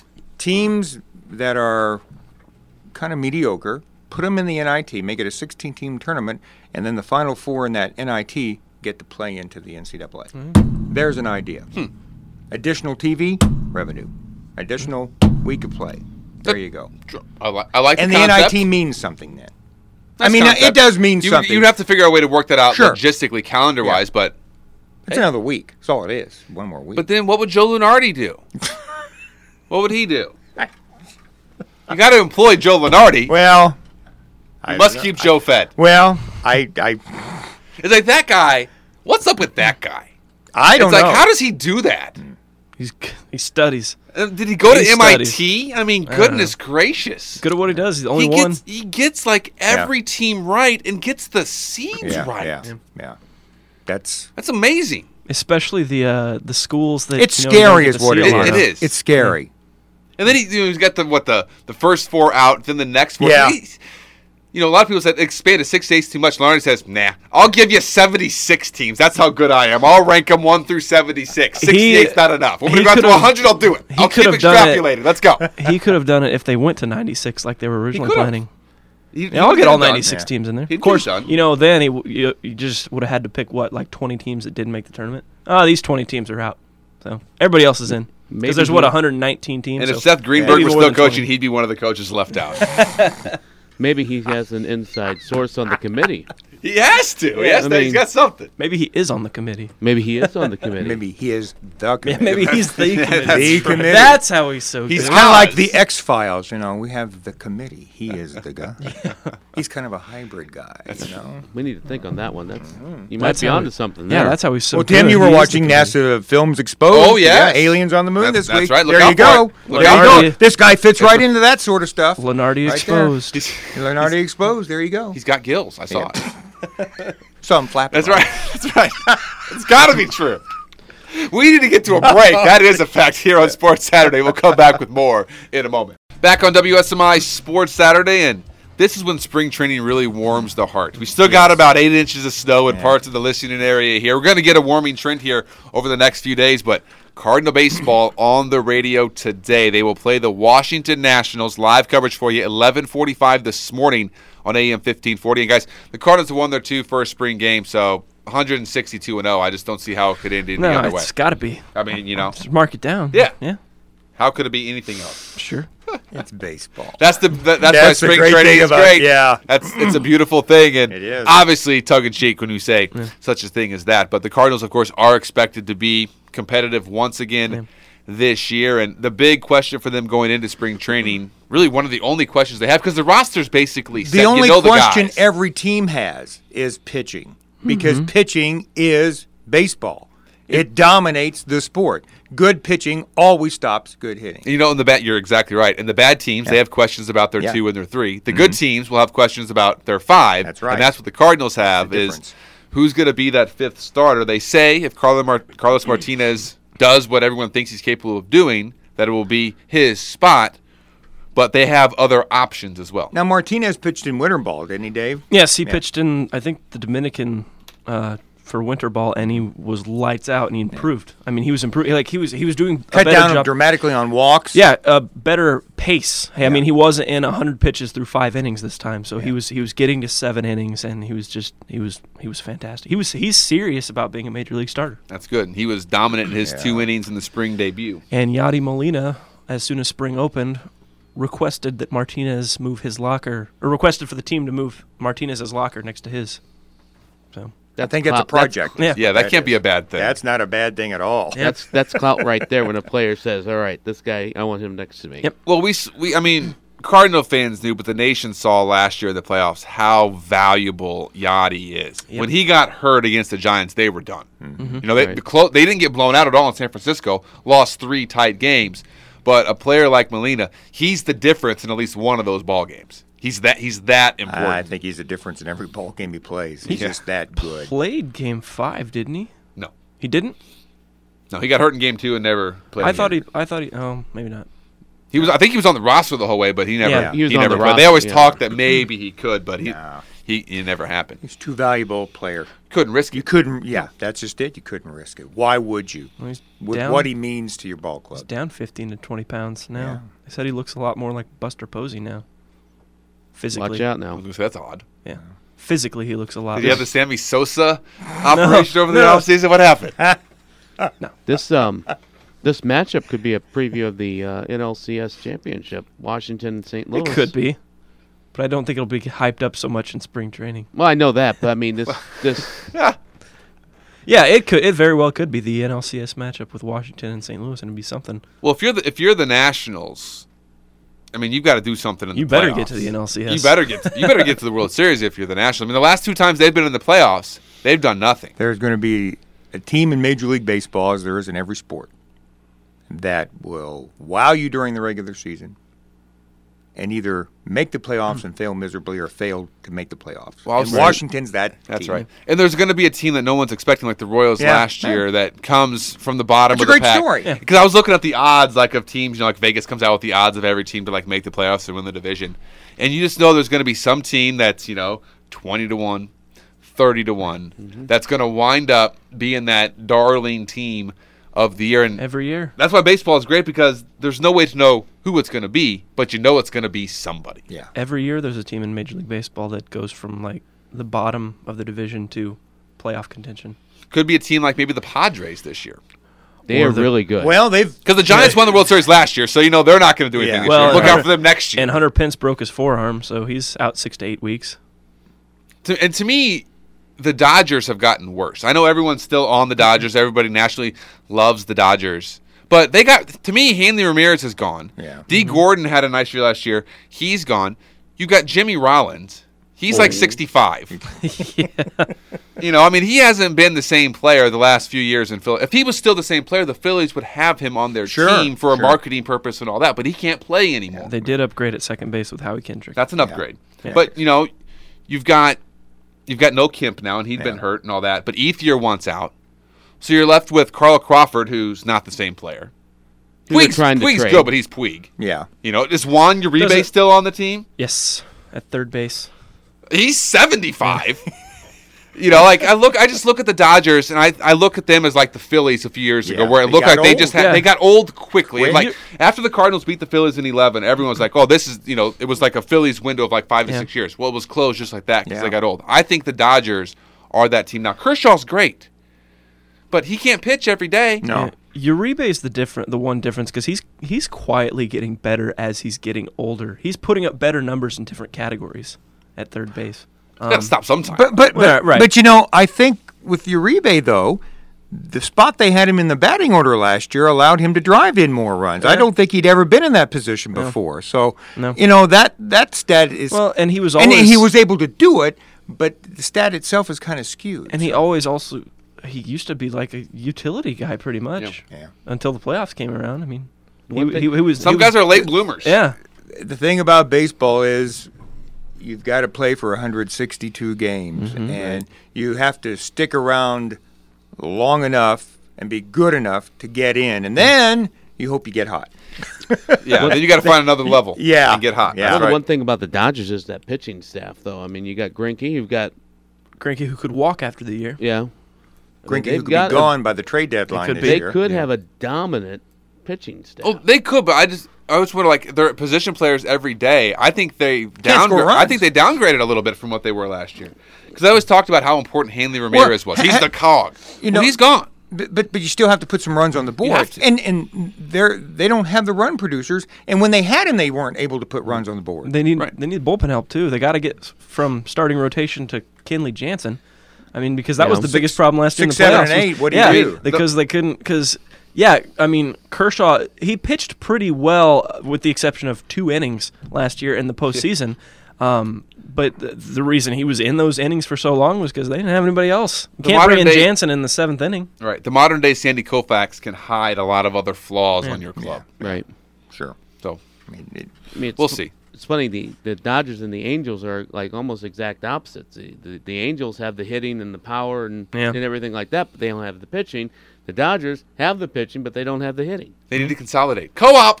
[SPEAKER 3] teams that are kind of mediocre, put them in the N I T, make it a sixteen-team tournament, and then the final four in that N I T get to play into the N C double A. There's an idea. Additional T V revenue. Additional week of play. There you go.
[SPEAKER 2] I, li- I like
[SPEAKER 3] And
[SPEAKER 2] the
[SPEAKER 3] the N I
[SPEAKER 2] concept.
[SPEAKER 3] T means something then. I
[SPEAKER 2] Nice
[SPEAKER 3] mean,
[SPEAKER 2] concept.
[SPEAKER 3] it does mean
[SPEAKER 2] You,
[SPEAKER 3] something.
[SPEAKER 2] You'd have to figure out a way to work that out
[SPEAKER 3] Sure.
[SPEAKER 2] logistically, calendar-wise, but
[SPEAKER 3] It's another week. That's all it is. One more week.
[SPEAKER 2] but then what would Joe Lunardi do? What would he do? You got to employ Joe Lunardi.
[SPEAKER 3] well, I
[SPEAKER 2] You must
[SPEAKER 3] don't know.
[SPEAKER 2] keep Joe fed.
[SPEAKER 3] Well, I I
[SPEAKER 2] It's like that guy. What's up with that guy?
[SPEAKER 3] I don't
[SPEAKER 2] It's like
[SPEAKER 3] know.
[SPEAKER 2] how does he do that?
[SPEAKER 4] He's he studies.
[SPEAKER 2] Uh, Did he go to
[SPEAKER 4] He
[SPEAKER 2] M I
[SPEAKER 4] studies.
[SPEAKER 2] T? I mean,
[SPEAKER 4] I don't know.
[SPEAKER 2] goodness gracious.
[SPEAKER 4] Good at what he does. He's the only
[SPEAKER 2] he
[SPEAKER 4] one.
[SPEAKER 2] gets he gets like every team right and gets the seeds
[SPEAKER 3] yeah,
[SPEAKER 2] right.
[SPEAKER 3] yeah, yeah. That's
[SPEAKER 2] That's amazing.
[SPEAKER 4] Especially the uh, the schools that
[SPEAKER 3] it's
[SPEAKER 4] you know, you don't
[SPEAKER 3] scary,
[SPEAKER 4] get
[SPEAKER 3] is
[SPEAKER 4] to
[SPEAKER 3] what
[SPEAKER 4] see
[SPEAKER 3] it
[SPEAKER 4] a lot
[SPEAKER 3] is.
[SPEAKER 2] It
[SPEAKER 4] of.
[SPEAKER 2] is.
[SPEAKER 3] It's scary.
[SPEAKER 2] And then he, you know, he's got the what the the first four out, then the next four.
[SPEAKER 3] Yeah.
[SPEAKER 2] He- you know, a lot of people said expand to six eights too much. Larry says, "Nah, I'll give you seventy-six teams. That's how good I am. I'll rank them one through seventy-six. sixty-eight's not enough. When we
[SPEAKER 4] he
[SPEAKER 2] go to
[SPEAKER 4] could've-
[SPEAKER 2] one hundred, I'll do it.
[SPEAKER 4] he
[SPEAKER 2] I'll keep
[SPEAKER 4] could've done it.
[SPEAKER 2] extrapolating. Let's go.
[SPEAKER 4] He could have done it if they went to ninety-six like they were originally
[SPEAKER 2] could've.
[SPEAKER 4] planning.
[SPEAKER 2] He-
[SPEAKER 4] Yeah, I'll
[SPEAKER 2] he
[SPEAKER 4] get all
[SPEAKER 2] could've done.
[SPEAKER 4] ninety-six
[SPEAKER 3] yeah.
[SPEAKER 4] teams in there.
[SPEAKER 2] He
[SPEAKER 4] Of course,
[SPEAKER 2] could've done.
[SPEAKER 4] you know, then he, w- you, you just would have had to pick, what, like twenty teams that didn't make the tournament? Oh, these twenty teams are out. So everybody else is in.
[SPEAKER 1] Maybe
[SPEAKER 4] Because there's, what,
[SPEAKER 1] he-
[SPEAKER 4] one hundred nineteen teams?
[SPEAKER 2] And if
[SPEAKER 4] so
[SPEAKER 2] Seth Greenberg
[SPEAKER 4] maybe
[SPEAKER 2] was
[SPEAKER 4] more
[SPEAKER 2] still
[SPEAKER 4] than
[SPEAKER 2] coaching,
[SPEAKER 4] twenty.
[SPEAKER 2] he'd be one of the coaches left out.
[SPEAKER 1] Maybe he has an inside source on the committee.
[SPEAKER 2] he has to. He has
[SPEAKER 1] I
[SPEAKER 2] to. He's
[SPEAKER 1] mean-
[SPEAKER 2] got something.
[SPEAKER 4] Maybe he is on the committee.
[SPEAKER 1] Maybe he is on the committee.
[SPEAKER 3] Maybe he is the
[SPEAKER 4] Yeah,
[SPEAKER 3] committee.
[SPEAKER 4] maybe he's the committee.
[SPEAKER 2] That's
[SPEAKER 3] the
[SPEAKER 2] right.
[SPEAKER 3] committee.
[SPEAKER 4] That's how he's so
[SPEAKER 2] He's
[SPEAKER 3] It's
[SPEAKER 4] good.
[SPEAKER 3] kind of like
[SPEAKER 2] Oz.
[SPEAKER 3] the X Files, you know. We have the committee. He is the guy. He's kind of a hybrid guy, you know.
[SPEAKER 1] We need to think on that one. That's
[SPEAKER 3] Mm-hmm.
[SPEAKER 1] you might
[SPEAKER 4] That's
[SPEAKER 1] be
[SPEAKER 4] how
[SPEAKER 1] onto
[SPEAKER 4] he-
[SPEAKER 1] something
[SPEAKER 4] Yeah,
[SPEAKER 1] there.
[SPEAKER 4] that's how he's so
[SPEAKER 3] Well,
[SPEAKER 4] good.
[SPEAKER 3] Tim, you were
[SPEAKER 4] He is the
[SPEAKER 3] watching
[SPEAKER 4] committee.
[SPEAKER 3] NASA Films Exposed.
[SPEAKER 2] Oh, yes.
[SPEAKER 3] Yeah, aliens on the moon
[SPEAKER 2] That's-
[SPEAKER 3] this
[SPEAKER 2] that's
[SPEAKER 3] week.
[SPEAKER 2] right. Look
[SPEAKER 3] There
[SPEAKER 2] out
[SPEAKER 3] you
[SPEAKER 2] for
[SPEAKER 3] go.
[SPEAKER 2] it. Look
[SPEAKER 3] There
[SPEAKER 4] out
[SPEAKER 3] you
[SPEAKER 4] for
[SPEAKER 3] go.
[SPEAKER 4] it.
[SPEAKER 3] This guy fits right into that sort of stuff.
[SPEAKER 4] Lenardi
[SPEAKER 3] Right there.
[SPEAKER 4] exposed.
[SPEAKER 2] He's,
[SPEAKER 3] Leonardo Exposed. There you go.
[SPEAKER 2] he's got gills. I saw
[SPEAKER 3] Yeah.
[SPEAKER 2] it.
[SPEAKER 3] So I'm flapping.
[SPEAKER 2] That's right. That's right. It's got to be true. We need to get to a break. That is a fact here on Sports Saturday. We'll come back with more in a moment. Back on W S M I Sports Saturday, and this is when spring training really warms the heart. We still got about eight inches of snow in
[SPEAKER 3] Yeah.
[SPEAKER 2] parts of the listening area here. We're going to get a warming trend here over the next few days, but Cardinal baseball on the radio today. They will play the Washington Nationals. Live coverage for you, eleven forty-five this morning on A M fifteen forty. And guys, the Cardinals have won their two first spring games, so one sixty-two and oh. I just don't see how it could end any
[SPEAKER 4] No,
[SPEAKER 2] other way.
[SPEAKER 4] it's got to be.
[SPEAKER 2] I mean, you know,
[SPEAKER 4] Just mark it down.
[SPEAKER 2] Yeah.
[SPEAKER 4] Yeah.
[SPEAKER 2] how could it be anything else?
[SPEAKER 4] Sure.
[SPEAKER 3] It's baseball.
[SPEAKER 2] That's the that, that's,
[SPEAKER 3] That's
[SPEAKER 2] why
[SPEAKER 3] the
[SPEAKER 2] spring
[SPEAKER 3] great
[SPEAKER 2] training
[SPEAKER 3] thing
[SPEAKER 2] is
[SPEAKER 3] about-
[SPEAKER 2] great.
[SPEAKER 3] yeah.
[SPEAKER 2] that's it's a beautiful thing, and
[SPEAKER 3] It is.
[SPEAKER 2] obviously tongue in cheek when you say such a thing as that. But the Cardinals, of course, are expected to be competitive once again
[SPEAKER 4] Yeah.
[SPEAKER 2] this year, and the big question for them going into spring training, really one of the only questions they have, because the roster's basically set.
[SPEAKER 3] The only
[SPEAKER 2] you know
[SPEAKER 3] question
[SPEAKER 2] the guys.
[SPEAKER 3] every team has is pitching, because
[SPEAKER 2] Mm-hmm.
[SPEAKER 3] pitching is baseball. It dominates the sport. Good pitching always stops good hitting.
[SPEAKER 2] You know, in the bad, you're exactly right. And the bad teams, they have questions about their
[SPEAKER 3] Yeah.
[SPEAKER 2] two and their three. The good teams will have questions about their five.
[SPEAKER 3] That's right.
[SPEAKER 2] And that's what the Cardinals have
[SPEAKER 3] the
[SPEAKER 2] is
[SPEAKER 3] difference.
[SPEAKER 2] who's going to be that fifth starter. They say if Carlo Mar- Carlos Martinez does what everyone thinks he's capable of doing, that it will be his spot. But they have other options as well.
[SPEAKER 3] Now, Martinez pitched in winter ball, didn't he, Dave?
[SPEAKER 4] Yes, he
[SPEAKER 3] Yeah.
[SPEAKER 4] pitched in, I think, the Dominican uh, for winter ball, and he was lights out, and he improved. I mean, he was improving. Like he was, he was doing a
[SPEAKER 3] Cut
[SPEAKER 4] better
[SPEAKER 3] down
[SPEAKER 4] job.
[SPEAKER 3] dramatically on walks.
[SPEAKER 4] Yeah, a better pace. Hey, I mean, he wasn't in one hundred pitches through five innings this time, so he was he was getting to seven innings, and he was just he was he was fantastic. He was he's serious about being a major league starter.
[SPEAKER 2] That's good. And he was dominant in his
[SPEAKER 3] Yeah.
[SPEAKER 2] two innings in the spring debut.
[SPEAKER 4] And Yadi Molina, as soon as spring opened, requested that Martinez move his locker, or requested for the team to move Martinez's locker next to his. So
[SPEAKER 3] I think it's a
[SPEAKER 1] clout-
[SPEAKER 3] project.
[SPEAKER 4] Yeah.
[SPEAKER 2] Yeah, that
[SPEAKER 3] That
[SPEAKER 2] can't be
[SPEAKER 3] is.
[SPEAKER 2] a bad thing.
[SPEAKER 3] That's not a bad thing at all.
[SPEAKER 1] That's that's clout right there when a player says, "All right, this guy, I want him next to me."
[SPEAKER 4] Yep.
[SPEAKER 2] Well, we, s- we, I mean, Cardinal fans knew, but the nation saw last year in the playoffs how valuable Yachty is.
[SPEAKER 4] Yep.
[SPEAKER 2] When he got hurt against the Giants, they were done.
[SPEAKER 3] Mm-hmm.
[SPEAKER 2] You know, they
[SPEAKER 1] Right.
[SPEAKER 2] the clo- they didn't get blown out at all in San Francisco. Lost three tight games, but a player like Molina, he's the difference in at least one of those ball games. He's that he's that important.
[SPEAKER 3] I think he's a difference in every ball game he plays. He's
[SPEAKER 2] Yeah.
[SPEAKER 3] just that good.
[SPEAKER 4] played game five, didn't he?
[SPEAKER 2] no,
[SPEAKER 4] He didn't.
[SPEAKER 2] no, he got hurt in game two and never played.
[SPEAKER 4] I
[SPEAKER 2] again.
[SPEAKER 4] thought he. I thought he. Oh, maybe not.
[SPEAKER 2] He was. I think he was on the roster the whole way, but he never.
[SPEAKER 4] Yeah,
[SPEAKER 2] he,
[SPEAKER 1] he was on
[SPEAKER 2] never
[SPEAKER 1] the
[SPEAKER 2] played. They
[SPEAKER 1] roster,
[SPEAKER 2] always
[SPEAKER 1] yeah.
[SPEAKER 2] talked that maybe he could, but he
[SPEAKER 3] No.
[SPEAKER 2] he it never happened.
[SPEAKER 3] He's too valuable a player.
[SPEAKER 2] Couldn't risk
[SPEAKER 3] You
[SPEAKER 2] it.
[SPEAKER 3] couldn't, yeah, that's just it. You couldn't risk it. Why would you?
[SPEAKER 4] Well, he's
[SPEAKER 3] With
[SPEAKER 4] down,
[SPEAKER 3] what he means to your ball
[SPEAKER 4] he's
[SPEAKER 3] club.
[SPEAKER 4] down fifteen to twenty pounds now.
[SPEAKER 3] Yeah.
[SPEAKER 4] They said he looks a lot more like Buster Posey now. Physically,
[SPEAKER 1] Watch out
[SPEAKER 2] I
[SPEAKER 1] now.
[SPEAKER 2] was gonna say, that's odd.
[SPEAKER 4] Yeah. Physically, he looks a lot.
[SPEAKER 2] Did you have the Sammy Sosa operation over the
[SPEAKER 4] no.
[SPEAKER 2] offseason? What happened?
[SPEAKER 1] This um, this matchup could be a preview of the uh, N L C S championship, Washington and Saint Louis.
[SPEAKER 4] It could be, but I don't think it'll be hyped up so much in spring training.
[SPEAKER 1] Well, I know that, but I mean this this
[SPEAKER 4] Yeah, it could. It very well could be the N L C S matchup with Washington and Saint Louis, and it'd be something.
[SPEAKER 2] Well, if you're the if you're the Nationals, I mean, you've got to do something in
[SPEAKER 4] You
[SPEAKER 2] the
[SPEAKER 4] better
[SPEAKER 2] playoffs.
[SPEAKER 4] get to the N L C S.
[SPEAKER 2] You better get to, you better get to the World Series if you're the Nationals. I mean, the last two times they've been in the playoffs, they've done nothing.
[SPEAKER 3] There's going to be a team in Major League Baseball, as there is in every sport, that will wow you during the regular season and either make the playoffs and fail miserably or fail to make the playoffs.
[SPEAKER 2] Well, I
[SPEAKER 3] and
[SPEAKER 2] was-
[SPEAKER 3] Washington's that
[SPEAKER 2] That's
[SPEAKER 3] team.
[SPEAKER 2] right. And there's going to be a team that no one's expecting, like the Royals
[SPEAKER 3] Yeah.
[SPEAKER 2] last year, that comes from the bottom
[SPEAKER 3] It's
[SPEAKER 2] of
[SPEAKER 3] a
[SPEAKER 2] the
[SPEAKER 3] great
[SPEAKER 2] pack.
[SPEAKER 3] story.
[SPEAKER 4] Yeah.
[SPEAKER 2] Because I was looking at the odds, like of teams, you know, like Vegas comes out with the odds of every team to like make the playoffs and win the division, and you just know there's going to be some team that's you know twenty to one, thirty to one,
[SPEAKER 3] Mm-hmm.
[SPEAKER 2] that's going to wind up being that darling team of the year, and
[SPEAKER 4] every year.
[SPEAKER 2] that's why baseball is great because there's no way to know who it's going to be, but you know it's going to be somebody.
[SPEAKER 3] Yeah.
[SPEAKER 4] Every year, there's a team in Major League Baseball that goes from like the bottom of the division to playoff contention.
[SPEAKER 2] Could be a team like maybe the Padres this year.
[SPEAKER 1] they
[SPEAKER 4] Or
[SPEAKER 1] are
[SPEAKER 4] the-
[SPEAKER 1] really good.
[SPEAKER 3] Because they've
[SPEAKER 2] Because the Giants won the World Series last year, so you know they're not going to do anything
[SPEAKER 3] Yeah.
[SPEAKER 2] this
[SPEAKER 4] Well,
[SPEAKER 2] year. Look
[SPEAKER 4] and
[SPEAKER 2] out
[SPEAKER 4] Hunter-
[SPEAKER 2] for them next year.
[SPEAKER 4] And Hunter Pence broke his forearm, so he's out six to eight weeks.
[SPEAKER 2] To, and to me, the Dodgers have gotten worse. I know everyone's still on the Dodgers. Everybody nationally loves the Dodgers. But they got, to me, Hanley Ramirez is gone.
[SPEAKER 3] Yeah.
[SPEAKER 2] D. Gordon had a nice year last year. He's gone. You got Jimmy Rollins. He's like sixty-five. You know, I mean, he hasn't been the same player the last few years in Philly. If he was still the same player, the Phillies would have him on their
[SPEAKER 3] Sure,
[SPEAKER 2] team for a
[SPEAKER 3] sure.
[SPEAKER 2] marketing purpose and all that. But he can't play anymore.
[SPEAKER 4] They did upgrade at second base with Howie Kendrick.
[SPEAKER 2] That's an upgrade.
[SPEAKER 4] Yeah.
[SPEAKER 2] But you know, you've got you've got no Kemp now, and he'd been
[SPEAKER 3] Yeah.
[SPEAKER 2] hurt and all that. But Ethier wants out, So you're left with Carl Crawford, who's not the same player.
[SPEAKER 1] Who they're
[SPEAKER 2] Puig's,
[SPEAKER 1] trying to
[SPEAKER 2] Puig's
[SPEAKER 1] trade.
[SPEAKER 2] good, but he's Puig.
[SPEAKER 3] Yeah.
[SPEAKER 2] You know, is Juan
[SPEAKER 4] Does
[SPEAKER 2] Uribe
[SPEAKER 4] it-
[SPEAKER 2] still on the team?
[SPEAKER 4] Yes, at third base.
[SPEAKER 2] He's seventy-five. You know, like I look, I just look at the Dodgers, and I, I look at them as like the Phillies a few years ago,
[SPEAKER 3] Yeah,
[SPEAKER 2] where it
[SPEAKER 3] they
[SPEAKER 2] looked
[SPEAKER 3] got
[SPEAKER 2] like they
[SPEAKER 3] old.
[SPEAKER 2] just had,
[SPEAKER 4] Yeah.
[SPEAKER 2] they got old quickly.
[SPEAKER 3] Quick.
[SPEAKER 2] Like after the Cardinals beat the Phillies in eleven, everyone was like, "Oh, this is," you know, it was like a Phillies window of like five to
[SPEAKER 4] Yeah.
[SPEAKER 2] six years. Well, it was closed just like that because
[SPEAKER 3] Yeah.
[SPEAKER 2] they got old. I think the Dodgers are that team now. Kershaw's great, but he can't pitch every day.
[SPEAKER 3] No.
[SPEAKER 4] Yeah. Uribe's the different, the one difference because he's he's quietly getting better as he's getting older. He's putting up better numbers in different categories at third base.
[SPEAKER 2] You gotta
[SPEAKER 4] Um,
[SPEAKER 2] stop sometime.
[SPEAKER 3] But but but,
[SPEAKER 4] Right, right.
[SPEAKER 3] but you know, I think with Uribe though, the spot they had him in the batting order last year allowed him to drive in more runs. I
[SPEAKER 4] Yeah.
[SPEAKER 3] don't think he'd ever been in that position before. So
[SPEAKER 4] No.
[SPEAKER 3] you know that that stat is
[SPEAKER 4] Well, and he was
[SPEAKER 3] and
[SPEAKER 4] always
[SPEAKER 3] he was able to do it, but the stat itself is kind of skewed.
[SPEAKER 4] and he always also he used to be like a utility guy pretty much
[SPEAKER 3] Yeah.
[SPEAKER 4] until the playoffs came around. I mean, he,
[SPEAKER 1] One
[SPEAKER 4] he,
[SPEAKER 1] thing-
[SPEAKER 4] he was
[SPEAKER 2] Some
[SPEAKER 4] he
[SPEAKER 2] guys
[SPEAKER 4] was,
[SPEAKER 2] are late bloomers.
[SPEAKER 4] Yeah,
[SPEAKER 3] The thing about baseball is you've got to play for one hundred sixty-two games,
[SPEAKER 4] Mm-hmm.
[SPEAKER 3] and you have to stick around long enough and be good enough to get in, and then you hope you get hot.
[SPEAKER 2] Yeah. Then you got to find another level.
[SPEAKER 3] Yeah.
[SPEAKER 2] And get hot.
[SPEAKER 3] Yeah.
[SPEAKER 1] Well,
[SPEAKER 2] That's
[SPEAKER 1] the
[SPEAKER 2] right.
[SPEAKER 1] one thing about the Dodgers is that pitching staff, though. I mean, you got Greinke, you've got
[SPEAKER 4] Greinke who could walk after the year.
[SPEAKER 1] yeah. I mean,
[SPEAKER 3] Grinke,
[SPEAKER 1] they've
[SPEAKER 3] who could
[SPEAKER 1] got
[SPEAKER 3] be
[SPEAKER 1] a-
[SPEAKER 3] gone by the trade deadline
[SPEAKER 4] could
[SPEAKER 3] this
[SPEAKER 4] be.
[SPEAKER 1] They
[SPEAKER 3] year.
[SPEAKER 1] could
[SPEAKER 3] Yeah.
[SPEAKER 1] have a dominant pitching staff.
[SPEAKER 2] Oh, they could, but I just I just wonder like they're position players every day. I think they
[SPEAKER 3] score
[SPEAKER 2] downgrade. I
[SPEAKER 3] runs.
[SPEAKER 2] think they downgraded a little bit from what they were last year. Because I always talked about how important Hanley Ramirez was. He's
[SPEAKER 3] ha-
[SPEAKER 2] the cog.
[SPEAKER 3] you
[SPEAKER 2] Well,
[SPEAKER 3] know-
[SPEAKER 2] he's gone.
[SPEAKER 3] But, but but you still have to put some runs on the board,
[SPEAKER 2] have to.
[SPEAKER 3] and and they're they don't have the run producers, and when they had him, they weren't able to put runs on the board.
[SPEAKER 4] They need
[SPEAKER 2] Right.
[SPEAKER 4] they need bullpen help too. They got to get s- from starting rotation to Kenley Jansen. I mean, because that
[SPEAKER 1] Yeah.
[SPEAKER 4] was the
[SPEAKER 1] Six-
[SPEAKER 4] biggest problem last year in the
[SPEAKER 3] six, seven,
[SPEAKER 4] playoffs.
[SPEAKER 3] and
[SPEAKER 4] was-
[SPEAKER 3] eight, what do you
[SPEAKER 4] yeah,
[SPEAKER 3] do?
[SPEAKER 4] Because they couldn't. Because yeah, I mean Kershaw he pitched pretty well uh, with the exception of two innings last year in the postseason. Um, but the, the reason he was in those innings for so long was because they didn't have anybody else. You
[SPEAKER 2] The
[SPEAKER 4] can't bring in
[SPEAKER 2] modern day-
[SPEAKER 4] Jansen in the seventh inning.
[SPEAKER 2] Right. The modern day Sandy Koufax can hide a lot of other flaws
[SPEAKER 4] Yeah.
[SPEAKER 2] on your club.
[SPEAKER 1] Right.
[SPEAKER 3] Sure,
[SPEAKER 2] So
[SPEAKER 3] I mean, it,
[SPEAKER 1] I mean, it's,
[SPEAKER 2] we'll see.
[SPEAKER 1] It's funny. The, the Dodgers and the Angels are like almost exact opposites. The, the, the Angels have the hitting and the power and,
[SPEAKER 4] Yeah.
[SPEAKER 1] and everything like that, but they don't have the pitching. The Dodgers have the pitching, but they don't have the hitting.
[SPEAKER 2] They need to consolidate. Co-op.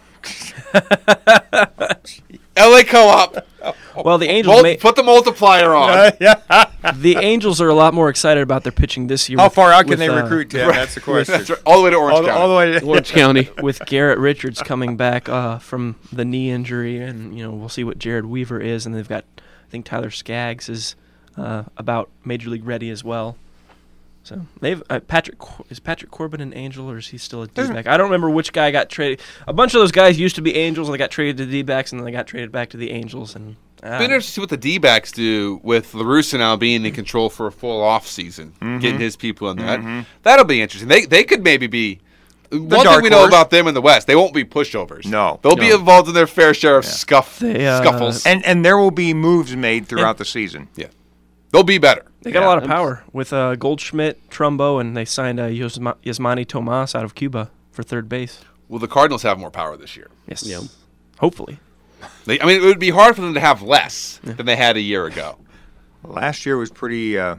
[SPEAKER 2] L A Co-op.
[SPEAKER 4] Well, the Angels
[SPEAKER 2] Mul-
[SPEAKER 4] may,
[SPEAKER 2] put the multiplier on.
[SPEAKER 4] the Angels are a lot more excited about their pitching this year.
[SPEAKER 3] how
[SPEAKER 4] with-
[SPEAKER 3] far out can
[SPEAKER 4] with,
[SPEAKER 3] they
[SPEAKER 4] uh,
[SPEAKER 3] recruit, Tim? That's the question.
[SPEAKER 2] That's right. All the way to Orange
[SPEAKER 3] all, the,
[SPEAKER 2] County.
[SPEAKER 3] all the way to
[SPEAKER 1] Orange County.
[SPEAKER 4] with Garrett Richards coming back uh, from the knee injury, and you know we'll see what Jared Weaver is, and they've got I think Tyler Skaggs is uh, about major league ready as well. So they've uh, Patrick Cor- is Patrick Corbin an Angel or is he still a D-back? I don't remember which guy got traded. A bunch of those guys used to be Angels, and they got traded to D-backs, and then they got traded back to the Angels. And uh,
[SPEAKER 2] It's been interesting to see what the D-backs do with LaRussa now being in control for a full off season, getting his people in there. That, that'll be interesting. They they could maybe be. One thing
[SPEAKER 3] dark
[SPEAKER 2] we know
[SPEAKER 3] horse.
[SPEAKER 2] about them in the West, they won't be pushovers.
[SPEAKER 3] No.
[SPEAKER 2] They'll be
[SPEAKER 1] No.
[SPEAKER 2] involved in their fair share of scuff
[SPEAKER 4] They, uh,
[SPEAKER 2] scuffles.
[SPEAKER 3] and and there will be moves made throughout the season.
[SPEAKER 2] yeah, they'll be better.
[SPEAKER 4] they got
[SPEAKER 3] Yeah,
[SPEAKER 4] a lot of
[SPEAKER 1] I'm
[SPEAKER 4] power with uh, Goldschmidt, Trumbo, and they signed uh, Yasma- Yasmani Tomas out of Cuba for third base.
[SPEAKER 2] Well, the Cardinals have more power this year.
[SPEAKER 4] Yes,
[SPEAKER 1] Yeah.
[SPEAKER 4] hopefully.
[SPEAKER 2] They, I mean, it would be hard for them to have less than they had a year ago.
[SPEAKER 3] Last year was pretty. Uh,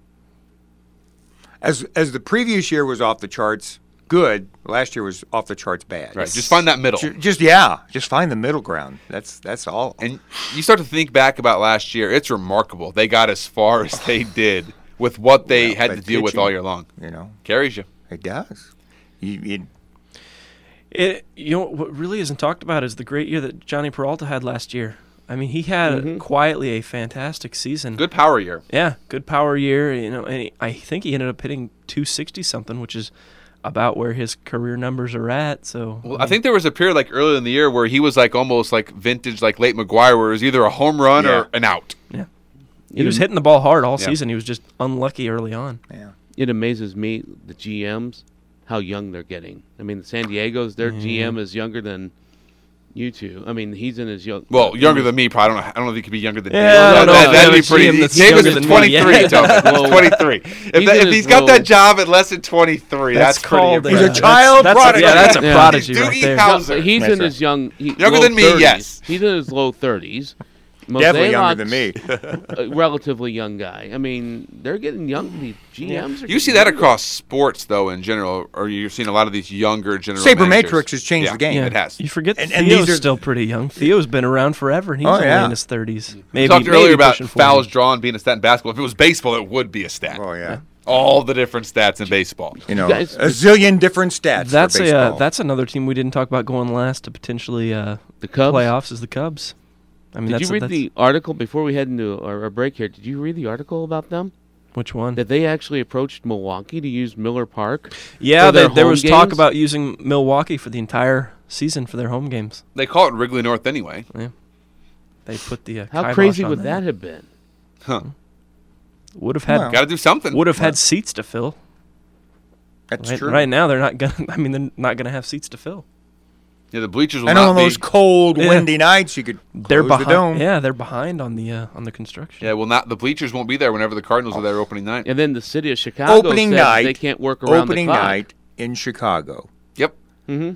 [SPEAKER 3] as as the previous year was off the charts good, last year was off the charts bad.
[SPEAKER 2] Right. Just find that middle.
[SPEAKER 3] Ju- Just yeah, just find the middle ground. That's that's all.
[SPEAKER 2] And you start to think back about last year, it's remarkable. They got as far as they did with what they
[SPEAKER 3] Well,
[SPEAKER 2] had
[SPEAKER 3] but
[SPEAKER 2] to deal with
[SPEAKER 3] pitching-
[SPEAKER 2] all year long.
[SPEAKER 3] You know,
[SPEAKER 2] Carries you.
[SPEAKER 3] it does. You, you
[SPEAKER 4] It, you know what really isn't talked about is the great year that Johnny Peralta had last year. I mean, he had quietly a fantastic season.
[SPEAKER 2] Good power year.
[SPEAKER 4] Yeah, good power year. You know, and he, I think he ended up hitting two sixty something, which is about where his career numbers are at. So
[SPEAKER 2] Well, I think there was a period like earlier in the year where he was like almost like vintage, like late McGuire, where it was either a home run
[SPEAKER 3] Yeah.
[SPEAKER 2] or an out.
[SPEAKER 4] yeah, he was hitting the ball hard all
[SPEAKER 2] Yeah.
[SPEAKER 4] season. He was just unlucky early on.
[SPEAKER 3] yeah.
[SPEAKER 1] It amazes me, the G Ms, how young they're getting. I mean, the San Diego's, their G M is younger than you two. I mean, he's in his young.
[SPEAKER 2] Well, younger than me, probably. I don't know. I don't know if he could be younger than
[SPEAKER 4] Yeah,
[SPEAKER 2] Davis.
[SPEAKER 4] I don't know
[SPEAKER 2] That,
[SPEAKER 4] if
[SPEAKER 2] that'd
[SPEAKER 4] I
[SPEAKER 2] be
[SPEAKER 4] would see
[SPEAKER 2] pretty.
[SPEAKER 4] him that's
[SPEAKER 2] Davis
[SPEAKER 4] younger
[SPEAKER 2] is
[SPEAKER 4] than me.
[SPEAKER 2] twenty-three.
[SPEAKER 4] Yeah.
[SPEAKER 2] Tony. He's
[SPEAKER 1] Well,
[SPEAKER 2] twenty-three. If,
[SPEAKER 1] he's
[SPEAKER 2] that,
[SPEAKER 1] in
[SPEAKER 2] if
[SPEAKER 1] his
[SPEAKER 2] he's got
[SPEAKER 1] low-
[SPEAKER 2] that job at less than twenty-three, that's,
[SPEAKER 4] That's
[SPEAKER 2] pretty
[SPEAKER 4] called.
[SPEAKER 3] He's a
[SPEAKER 2] impressive.
[SPEAKER 3] child
[SPEAKER 4] that's,
[SPEAKER 3] prodigy.
[SPEAKER 4] Yeah, that's a
[SPEAKER 1] Yeah.
[SPEAKER 4] prodigy
[SPEAKER 2] Doogie
[SPEAKER 4] right there.
[SPEAKER 2] Howser.
[SPEAKER 1] He's
[SPEAKER 3] That's
[SPEAKER 1] in
[SPEAKER 3] right.
[SPEAKER 1] his young. He,
[SPEAKER 2] Younger
[SPEAKER 1] low
[SPEAKER 2] than me,
[SPEAKER 1] thirties.
[SPEAKER 2] yes.
[SPEAKER 1] He's in his low thirties,
[SPEAKER 3] Definitely younger than
[SPEAKER 1] Mosailock's
[SPEAKER 3] me.
[SPEAKER 1] a relatively young guy. I mean, they're getting young. The G Ms are
[SPEAKER 2] You
[SPEAKER 1] getting
[SPEAKER 2] see that
[SPEAKER 1] younger.
[SPEAKER 2] across sports, though, in general, or you're seeing a lot of these younger general managers.
[SPEAKER 3] Sabermetrics has changed
[SPEAKER 2] Yeah,
[SPEAKER 3] the game.
[SPEAKER 2] It has.
[SPEAKER 4] You forget
[SPEAKER 3] And- and
[SPEAKER 4] Theo's
[SPEAKER 3] these are-
[SPEAKER 4] still pretty young. Theo's been around forever. He's
[SPEAKER 3] Oh,
[SPEAKER 4] only
[SPEAKER 3] yeah.
[SPEAKER 4] in his thirties.
[SPEAKER 2] We
[SPEAKER 4] Maybe,
[SPEAKER 2] talked
[SPEAKER 4] maybe
[SPEAKER 2] earlier about
[SPEAKER 4] pushing
[SPEAKER 2] fouls
[SPEAKER 4] forty.
[SPEAKER 2] drawn being a stat in basketball. If it was baseball, it would be a stat.
[SPEAKER 3] Oh, yeah.
[SPEAKER 2] All the different stats in baseball.
[SPEAKER 3] You know,
[SPEAKER 1] guys-
[SPEAKER 3] a zillion different stats
[SPEAKER 4] That's
[SPEAKER 3] for
[SPEAKER 4] a
[SPEAKER 3] baseball.
[SPEAKER 4] uh, that's another team we didn't talk about going last to potentially uh,
[SPEAKER 1] The Cubs.
[SPEAKER 4] playoffs is the Cubs. I mean,
[SPEAKER 1] Did
[SPEAKER 4] that's
[SPEAKER 1] you read
[SPEAKER 4] that's,
[SPEAKER 1] the article before we head into our, our break here? Did you read the article about them?
[SPEAKER 4] which one?
[SPEAKER 1] That they actually approached Milwaukee to use Miller Park.
[SPEAKER 4] Yeah,
[SPEAKER 1] for their
[SPEAKER 4] they, there
[SPEAKER 1] home
[SPEAKER 4] was talk
[SPEAKER 1] games?
[SPEAKER 4] about using Milwaukee for the entire season for their home games.
[SPEAKER 2] They call it Wrigley North anyway.
[SPEAKER 4] They put the uh,
[SPEAKER 1] How
[SPEAKER 4] kibosh
[SPEAKER 1] crazy
[SPEAKER 4] on
[SPEAKER 1] would that have been?
[SPEAKER 2] Huh.
[SPEAKER 4] Would have had
[SPEAKER 3] Well,
[SPEAKER 2] Got to do something.
[SPEAKER 4] would have had seats to fill.
[SPEAKER 3] That's
[SPEAKER 4] Right,
[SPEAKER 3] true.
[SPEAKER 4] right now, they're not gonna. I mean, they're not gonna have seats to fill.
[SPEAKER 2] Yeah, the bleachers will
[SPEAKER 3] And on
[SPEAKER 2] not
[SPEAKER 3] those
[SPEAKER 2] be.
[SPEAKER 3] cold,
[SPEAKER 4] Yeah.
[SPEAKER 3] windy nights, you could
[SPEAKER 4] They're
[SPEAKER 3] close the
[SPEAKER 4] behind.
[SPEAKER 3] dome.
[SPEAKER 4] Yeah, they're behind on the uh, on the construction.
[SPEAKER 2] Yeah, well, not the bleachers won't be there whenever the Cardinals are there opening night.
[SPEAKER 1] And then the city of Chicago
[SPEAKER 3] Opening
[SPEAKER 1] said
[SPEAKER 3] night.
[SPEAKER 1] they can't work around
[SPEAKER 3] Opening
[SPEAKER 1] the clock.
[SPEAKER 3] night in Chicago.
[SPEAKER 2] Yep.
[SPEAKER 1] Mm-hmm.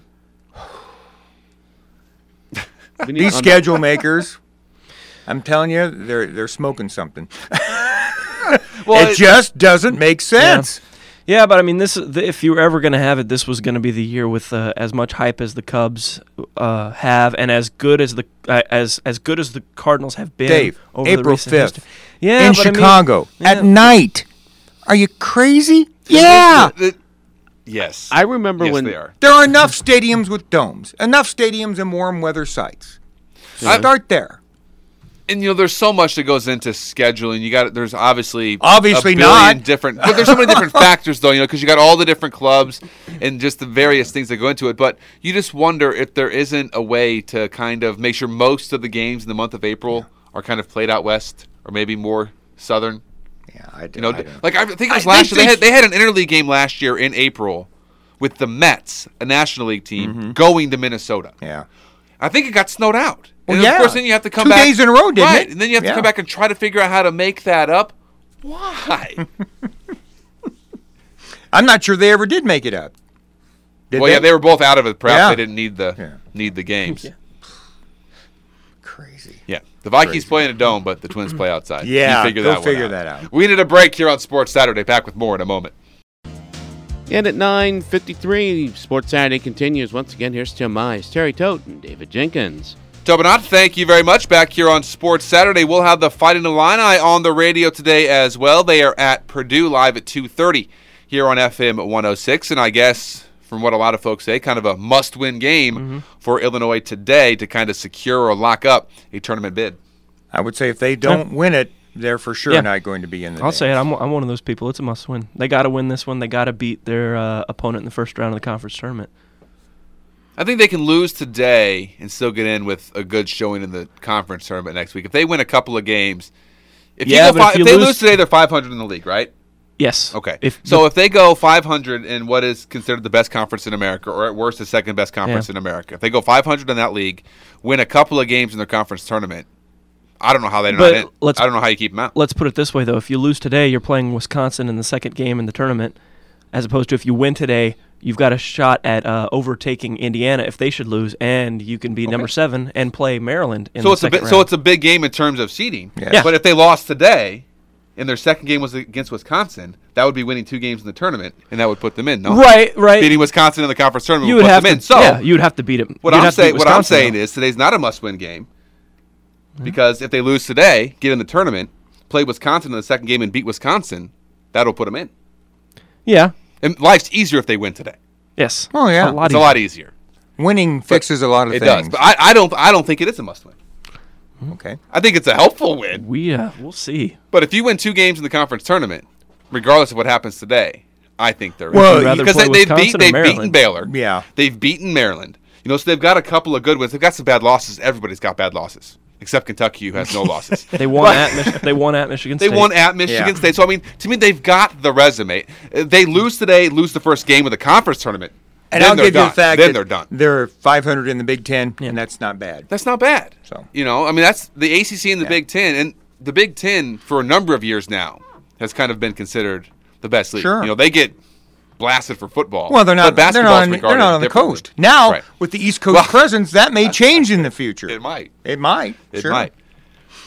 [SPEAKER 3] These schedule makers, I'm telling you, they're they're smoking something.
[SPEAKER 2] Well,
[SPEAKER 3] it just doesn't make sense.
[SPEAKER 4] Yeah, but I mean, this the, if you were ever going to have it, this was going to be the year with uh, as much hype as the Cubs uh, have, and as good as the uh, as as good as the Cardinals have been.
[SPEAKER 3] Dave,
[SPEAKER 4] over the
[SPEAKER 3] April
[SPEAKER 4] recent
[SPEAKER 3] fifth,
[SPEAKER 4] history. Yeah,
[SPEAKER 3] in
[SPEAKER 4] but I mean-
[SPEAKER 3] Chicago
[SPEAKER 4] yeah.
[SPEAKER 3] at night. Are you crazy? Yeah.
[SPEAKER 2] The- the- yes.
[SPEAKER 1] I remember
[SPEAKER 2] yes,
[SPEAKER 1] when
[SPEAKER 2] they are.
[SPEAKER 3] There are enough stadiums with domes, enough stadiums in warm weather sites. Start there.
[SPEAKER 2] And you know, there's so much that goes into scheduling. You got there's obviously
[SPEAKER 3] Obviously
[SPEAKER 2] a billion
[SPEAKER 3] not.
[SPEAKER 2] different, but there's so many different factors though. You know, because you got all the different clubs and just the various things that go into it. But you just wonder if there isn't a way to kind of make sure most of the games in the month of April are kind of played out west or maybe more southern.
[SPEAKER 3] Yeah, I do.
[SPEAKER 2] You know,
[SPEAKER 3] I don't-
[SPEAKER 2] like I think it was
[SPEAKER 3] I
[SPEAKER 2] last
[SPEAKER 3] think
[SPEAKER 2] year. They had
[SPEAKER 3] they-
[SPEAKER 2] they had an interleague game last year in April with the Mets, a National League team,
[SPEAKER 3] Mm-hmm.
[SPEAKER 2] going to Minnesota.
[SPEAKER 3] yeah.
[SPEAKER 2] I think it got snowed out.
[SPEAKER 3] Well,
[SPEAKER 2] and
[SPEAKER 3] yeah.
[SPEAKER 2] Of course, then you have to come
[SPEAKER 3] Two
[SPEAKER 2] back
[SPEAKER 3] days in a row, didn't
[SPEAKER 2] right,
[SPEAKER 3] it?
[SPEAKER 2] and then you have to
[SPEAKER 3] Yeah.
[SPEAKER 2] come back and try to figure out how to make that up. Why?
[SPEAKER 3] I'm not sure they ever did make it up. Did
[SPEAKER 2] well,
[SPEAKER 3] they?
[SPEAKER 2] yeah, they were both out of it. Perhaps
[SPEAKER 3] Yeah.
[SPEAKER 2] they didn't need the
[SPEAKER 3] Yeah.
[SPEAKER 2] need the games.
[SPEAKER 4] Yeah.
[SPEAKER 2] Yeah.
[SPEAKER 3] Crazy.
[SPEAKER 2] The Vikings play in a dome, but the Twins play outside.
[SPEAKER 3] Yeah,
[SPEAKER 2] you figure
[SPEAKER 3] go
[SPEAKER 2] that one
[SPEAKER 3] figure
[SPEAKER 2] out.
[SPEAKER 3] that out.
[SPEAKER 2] We need a break here on Sports Saturday. Back with more in a moment.
[SPEAKER 1] And at nine fifty-three, Sports Saturday continues. Once again, here's Tim Mize, Terry Tote, and David Jenkins.
[SPEAKER 2] Tobinot, thank you very much. Back here on Sports Saturday, we'll have the Fighting Illini on the radio today as well. They are at Purdue live at two thirty here on F M one oh six, and I guess from what a lot of folks say, kind of a must-win game
[SPEAKER 3] Mm-hmm.
[SPEAKER 2] for Illinois today to kind of secure or lock up a tournament bid.
[SPEAKER 3] I would say if they don't win it, they're for sure
[SPEAKER 4] Yeah.
[SPEAKER 3] not going to be in the
[SPEAKER 4] I'll say it.
[SPEAKER 3] dance.
[SPEAKER 4] I'm I'm one of those people. It's a must win. They got to win this one. They got to beat their uh, opponent in the first round of the conference tournament.
[SPEAKER 2] I think they can lose today and still get in with a good showing in the conference tournament next week. If they win a couple of games, if,
[SPEAKER 4] Yeah,
[SPEAKER 2] you go
[SPEAKER 4] but
[SPEAKER 2] fi-
[SPEAKER 4] if
[SPEAKER 2] if,
[SPEAKER 4] you
[SPEAKER 2] they
[SPEAKER 4] lose-
[SPEAKER 2] lose today, they're five hundred in the league, right?
[SPEAKER 4] Yes.
[SPEAKER 2] Okay.
[SPEAKER 4] If
[SPEAKER 2] so
[SPEAKER 4] the-
[SPEAKER 2] if they go five hundred in what is considered the best conference in America, or at worst the second best conference
[SPEAKER 4] Yeah.
[SPEAKER 2] in America, if they go five hundred in that league, win a couple of games in their conference tournament, I don't know how they're not
[SPEAKER 4] But
[SPEAKER 2] in.
[SPEAKER 4] let's-
[SPEAKER 2] I don't know how you keep them out.
[SPEAKER 4] let's put it this way, though. If you lose today, you're playing Wisconsin in the second game in the tournament, as opposed to if you win today, you've got a shot at uh, overtaking Indiana if they should lose, and you can be number seven and play Maryland in
[SPEAKER 2] So
[SPEAKER 4] the
[SPEAKER 2] it's a
[SPEAKER 4] second
[SPEAKER 2] bit, so
[SPEAKER 4] round.
[SPEAKER 2] it's a big game in terms of seeding.
[SPEAKER 3] Yeah. Yeah.
[SPEAKER 2] But if they lost today, and their second game was against Wisconsin, that would be winning two games in the tournament, and that would put them in. No,
[SPEAKER 4] right, right.
[SPEAKER 2] beating Wisconsin in the conference tournament
[SPEAKER 4] you
[SPEAKER 2] would
[SPEAKER 4] would
[SPEAKER 2] put
[SPEAKER 4] have
[SPEAKER 2] them
[SPEAKER 4] to,
[SPEAKER 2] in. So
[SPEAKER 4] yeah, you'd have to beat it.
[SPEAKER 2] what
[SPEAKER 4] you'd
[SPEAKER 2] I'm
[SPEAKER 4] have to beat
[SPEAKER 2] saying, what I'm
[SPEAKER 4] Wisconsin,
[SPEAKER 2] saying
[SPEAKER 4] though.
[SPEAKER 2] is today's not a must-win game because if they lose today, get in the tournament, play Wisconsin in the second game, and beat Wisconsin, that'll put them in.
[SPEAKER 4] yeah,
[SPEAKER 2] And life's easier if they win today.
[SPEAKER 4] yes.
[SPEAKER 3] Oh, yeah.
[SPEAKER 4] a lot
[SPEAKER 2] It's a
[SPEAKER 4] easier.
[SPEAKER 2] lot easier.
[SPEAKER 3] Winning fixes a lot of
[SPEAKER 2] It
[SPEAKER 3] things.
[SPEAKER 2] does, but I, I don't. I don't think it is a must-win.
[SPEAKER 3] Okay.
[SPEAKER 2] I think it's a helpful win.
[SPEAKER 4] We uh, we'll see.
[SPEAKER 2] But if you win two games in the conference tournament, regardless of what happens today, I think they're
[SPEAKER 3] Well,
[SPEAKER 2] in.
[SPEAKER 4] rather
[SPEAKER 2] because
[SPEAKER 4] play
[SPEAKER 2] they, they've, beat,
[SPEAKER 4] Wisconsin or
[SPEAKER 2] they've beaten
[SPEAKER 4] Maryland?
[SPEAKER 2] Baylor.
[SPEAKER 3] Yeah.
[SPEAKER 2] They've beaten Maryland. You know, so they've got a couple of good wins. They've got some bad losses. Everybody's got bad losses, except Kentucky, who has no losses.
[SPEAKER 4] They won at Mich- they won at Michigan
[SPEAKER 2] They
[SPEAKER 4] State.
[SPEAKER 2] won at Michigan
[SPEAKER 3] Yeah.
[SPEAKER 2] State. So, I mean, to me, they've got the resume. Uh, They lose today, lose the first game of the conference tournament.
[SPEAKER 3] And
[SPEAKER 2] then
[SPEAKER 3] I'll
[SPEAKER 2] they're
[SPEAKER 3] give you
[SPEAKER 2] done.
[SPEAKER 3] the fact
[SPEAKER 2] then
[SPEAKER 3] that
[SPEAKER 2] they're done.
[SPEAKER 3] they're five hundred in the Big Ten,
[SPEAKER 4] Yeah.
[SPEAKER 3] and that's not bad.
[SPEAKER 2] That's not bad.
[SPEAKER 3] So.
[SPEAKER 2] You know, I mean, that's the A C C and the
[SPEAKER 3] Yeah.
[SPEAKER 2] Big Ten. And the Big Ten, for a number of years now, has kind of been considered the best league.
[SPEAKER 3] Sure.
[SPEAKER 2] You know, they get blasted for football.
[SPEAKER 3] Well, they're
[SPEAKER 2] but
[SPEAKER 3] not. They're
[SPEAKER 2] basketball's
[SPEAKER 3] not, on, they're
[SPEAKER 2] regarded
[SPEAKER 3] not on the
[SPEAKER 2] differently.
[SPEAKER 3] coast now.
[SPEAKER 2] Right.
[SPEAKER 3] With the East Coast
[SPEAKER 2] Well-
[SPEAKER 3] presence, that may change in the future.
[SPEAKER 2] It might.
[SPEAKER 3] It might.
[SPEAKER 2] It
[SPEAKER 3] sure.
[SPEAKER 2] might.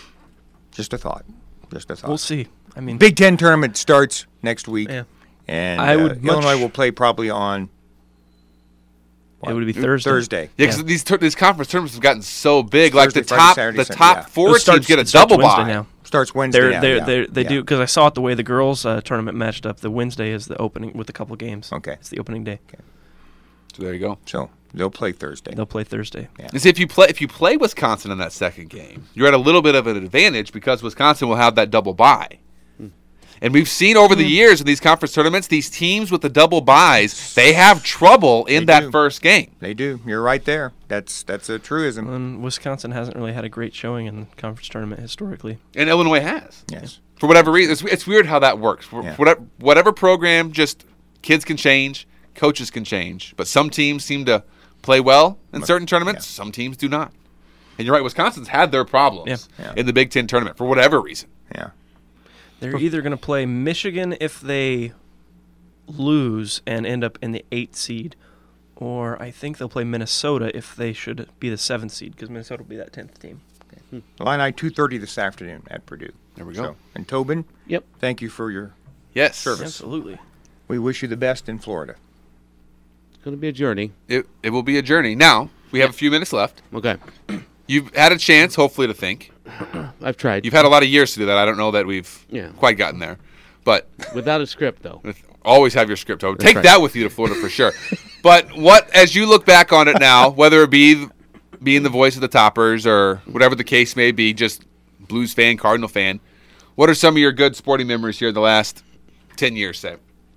[SPEAKER 3] Just a thought. Just a thought.
[SPEAKER 4] We'll see. I mean,
[SPEAKER 3] Big Ten tournament starts next week,
[SPEAKER 4] yeah,
[SPEAKER 3] and
[SPEAKER 4] I
[SPEAKER 3] uh,
[SPEAKER 4] would much-
[SPEAKER 3] Illinois will play probably on
[SPEAKER 4] it would be Thursday.
[SPEAKER 3] Thursday.
[SPEAKER 2] Yeah, because
[SPEAKER 4] Yeah.
[SPEAKER 2] these tur- these conference tournaments have gotten so big.
[SPEAKER 3] Thursday,
[SPEAKER 2] like the
[SPEAKER 3] Friday,
[SPEAKER 2] top
[SPEAKER 3] Saturday,
[SPEAKER 2] the
[SPEAKER 3] Sunday,
[SPEAKER 2] top
[SPEAKER 3] yeah.
[SPEAKER 2] four
[SPEAKER 4] It
[SPEAKER 2] teams
[SPEAKER 4] starts-
[SPEAKER 2] get a
[SPEAKER 4] it starts
[SPEAKER 2] double
[SPEAKER 4] Wednesday
[SPEAKER 2] bye.
[SPEAKER 4] now.
[SPEAKER 3] Starts Wednesday.
[SPEAKER 4] They're,
[SPEAKER 3] now,
[SPEAKER 4] they're,
[SPEAKER 3] yeah.
[SPEAKER 4] they're, they
[SPEAKER 3] yeah.
[SPEAKER 4] do because I saw it the way the girls' uh, tournament matched up. The Wednesday is the opening with a couple games.
[SPEAKER 3] Okay.
[SPEAKER 4] It's the opening day.
[SPEAKER 2] So there you go.
[SPEAKER 3] So they'll play Thursday.
[SPEAKER 4] They'll play Thursday.
[SPEAKER 3] Yeah.
[SPEAKER 2] And see, if you play if you play Wisconsin in that second game, you're at a little bit of an advantage because Wisconsin will have that double bye. And we've seen over the years in these conference tournaments, these teams with the double buys, they have trouble in
[SPEAKER 3] They
[SPEAKER 2] that
[SPEAKER 3] do.
[SPEAKER 2] first game.
[SPEAKER 3] They do. You're right there. That's that's a truism.
[SPEAKER 4] And Wisconsin hasn't really had a great showing in the conference tournament historically.
[SPEAKER 2] And Illinois has.
[SPEAKER 3] Yes.
[SPEAKER 2] For whatever reason. It's, it's weird how that works. For
[SPEAKER 3] Yeah.
[SPEAKER 2] whatever, whatever program, just kids can change, coaches can change. But some teams seem to play well in certain tournaments.
[SPEAKER 3] yeah.
[SPEAKER 2] Some teams do not. And you're right, Wisconsin's had their problems
[SPEAKER 4] Yeah.
[SPEAKER 3] Yeah.
[SPEAKER 2] in the Big Ten tournament for whatever reason.
[SPEAKER 3] Yeah.
[SPEAKER 4] They're either going to play Michigan if they lose and end up in the eighth seed, or I think they'll play Minnesota if they should be the seventh seed, because Minnesota will be that tenth team.
[SPEAKER 3] Illini two thirty this afternoon at Purdue.
[SPEAKER 2] There we go.
[SPEAKER 3] So, and Tobin,
[SPEAKER 1] Yep.
[SPEAKER 3] thank you for your.
[SPEAKER 2] Yes.
[SPEAKER 3] Service.
[SPEAKER 4] Absolutely.
[SPEAKER 3] We wish you the best in Florida.
[SPEAKER 1] It's going to be a journey.
[SPEAKER 2] It, it will be a journey. Now, we have a few minutes left.
[SPEAKER 1] Okay.
[SPEAKER 2] You've had a chance, hopefully, to think.
[SPEAKER 1] I've tried.
[SPEAKER 2] You've had a lot of years to do that. I don't know that we've
[SPEAKER 1] Yeah.
[SPEAKER 2] quite gotten there. But
[SPEAKER 1] Without a script, though.
[SPEAKER 2] always have your script open. Take
[SPEAKER 3] right.
[SPEAKER 2] that with you to Florida for sure. But what, as you look back on it now, whether it be being the voice of the Toppers or whatever the case may be, just Blues fan, Cardinal fan, what are some of your good sporting memories here in the last ten years, say?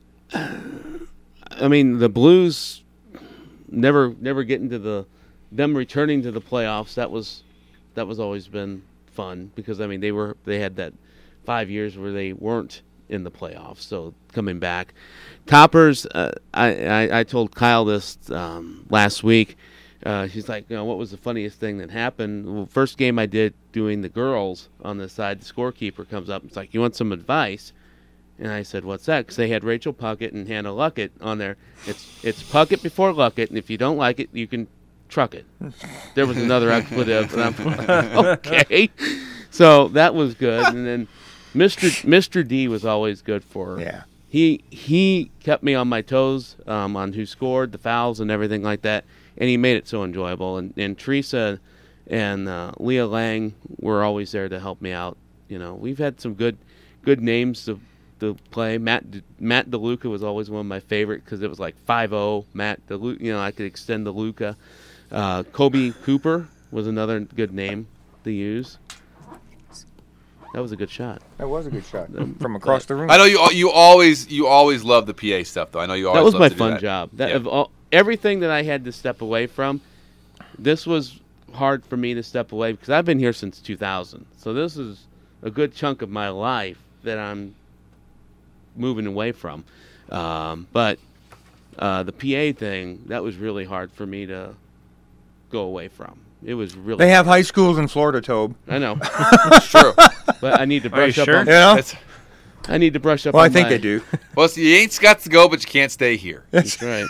[SPEAKER 1] I mean, the Blues never never getting to the them returning to the playoffs. That was that was always been fun because I mean they were they had that five years where they weren't in the playoffs. So coming back, Toppers. Uh, I, I I told Kyle this um, last week. Uh, she's like, you know, what was the funniest thing that happened? Well, first game I did doing the girls on the side, the scorekeeper comes up and it's like, you want some advice? And I said, what's that? Because they had Rachel Puckett and Hannah Luckett on there. It's it's Puckett before Luckett, and if you don't like it, you can truck it. There was another expletive. And I'm like, okay. So that was good. And then Mister Mister D was always good for her.
[SPEAKER 3] Yeah.
[SPEAKER 1] He he kept me on my toes um, on who scored, the fouls, and everything like that. And he made it so enjoyable. And, and Teresa and uh, Leah Lang were always there to help me out. You know, we've had some good good names to to play. Matt Matt DeLuca was always one of my favorite because it was like five oh Matt DeLuca. You know, I could extend DeLuca. Uh, Kobe Cooper was another good name to use. That was a good shot.
[SPEAKER 3] That was a good shot from across the room.
[SPEAKER 2] I know you you always you always love the P A stuff, though. I know you always
[SPEAKER 1] That was
[SPEAKER 2] love
[SPEAKER 1] my
[SPEAKER 2] to do
[SPEAKER 1] fun
[SPEAKER 2] that.
[SPEAKER 1] job. That
[SPEAKER 2] Yeah.
[SPEAKER 1] of all, everything that I had to step away from, this was hard for me to step away because I've been here since two thousand. So this is a good chunk of my life that I'm moving away from. Um, but uh, the P A thing, that was really hard for me to go away from. It was really.
[SPEAKER 3] They have high schools in Florida, Tobe.
[SPEAKER 1] I know,
[SPEAKER 2] It's true.
[SPEAKER 1] but I need to
[SPEAKER 4] Are you
[SPEAKER 1] brush up
[SPEAKER 4] sure?
[SPEAKER 1] on.
[SPEAKER 3] You know?
[SPEAKER 2] That's,
[SPEAKER 1] I need to brush up.
[SPEAKER 3] Well,
[SPEAKER 1] on
[SPEAKER 3] I think
[SPEAKER 1] my-
[SPEAKER 3] they do.
[SPEAKER 2] well, see, you ain't got to go, but you can't stay here.
[SPEAKER 1] That's right.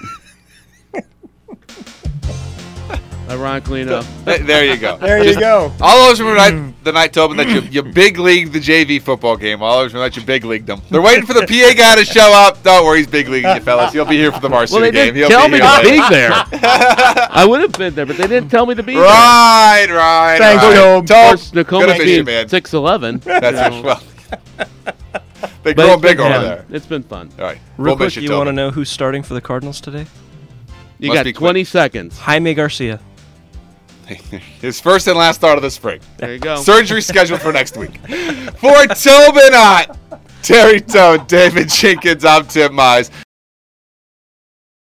[SPEAKER 1] Ironically enough.
[SPEAKER 2] Th- there you go.
[SPEAKER 3] There you go.
[SPEAKER 2] I'll always remember night, the night, Tobin, that you, you big leagued the J V football game. I'll always remember that you big leagued them. They're waiting for the P A guy to show up. Don't worry, he's big leaguing you, fellas. He'll be here for the varsity
[SPEAKER 1] Well, they
[SPEAKER 2] game.
[SPEAKER 1] didn't
[SPEAKER 2] He'll
[SPEAKER 1] tell
[SPEAKER 2] be
[SPEAKER 1] me
[SPEAKER 2] here
[SPEAKER 1] to
[SPEAKER 2] later.
[SPEAKER 1] be there. I would have been there, but they didn't tell me to be there.
[SPEAKER 2] Right, right,
[SPEAKER 3] Thanks,
[SPEAKER 2] right.
[SPEAKER 3] Tobe.
[SPEAKER 1] Of
[SPEAKER 2] Tobe,
[SPEAKER 1] course,
[SPEAKER 2] good
[SPEAKER 1] Nakoma's
[SPEAKER 2] official,
[SPEAKER 1] being
[SPEAKER 2] man.
[SPEAKER 1] six eleven.
[SPEAKER 2] That's well. They
[SPEAKER 1] But
[SPEAKER 2] grow
[SPEAKER 1] it's
[SPEAKER 2] big
[SPEAKER 1] been
[SPEAKER 2] over
[SPEAKER 1] fun.
[SPEAKER 2] there.
[SPEAKER 1] It's been fun.
[SPEAKER 2] All right.
[SPEAKER 4] Real
[SPEAKER 2] we'll
[SPEAKER 4] quick,
[SPEAKER 2] miss you,
[SPEAKER 4] you want to
[SPEAKER 2] Tobe.
[SPEAKER 4] know who's starting for the Cardinals today?
[SPEAKER 1] You
[SPEAKER 2] Must
[SPEAKER 1] got
[SPEAKER 2] be quick.
[SPEAKER 1] twenty seconds.
[SPEAKER 4] Jaime Garcia.
[SPEAKER 2] His first and last start of the spring.
[SPEAKER 1] There you go.
[SPEAKER 2] Surgery scheduled for next week. For Tobin Ott, Terry Toad, David Jenkins, I'm Tim Mize.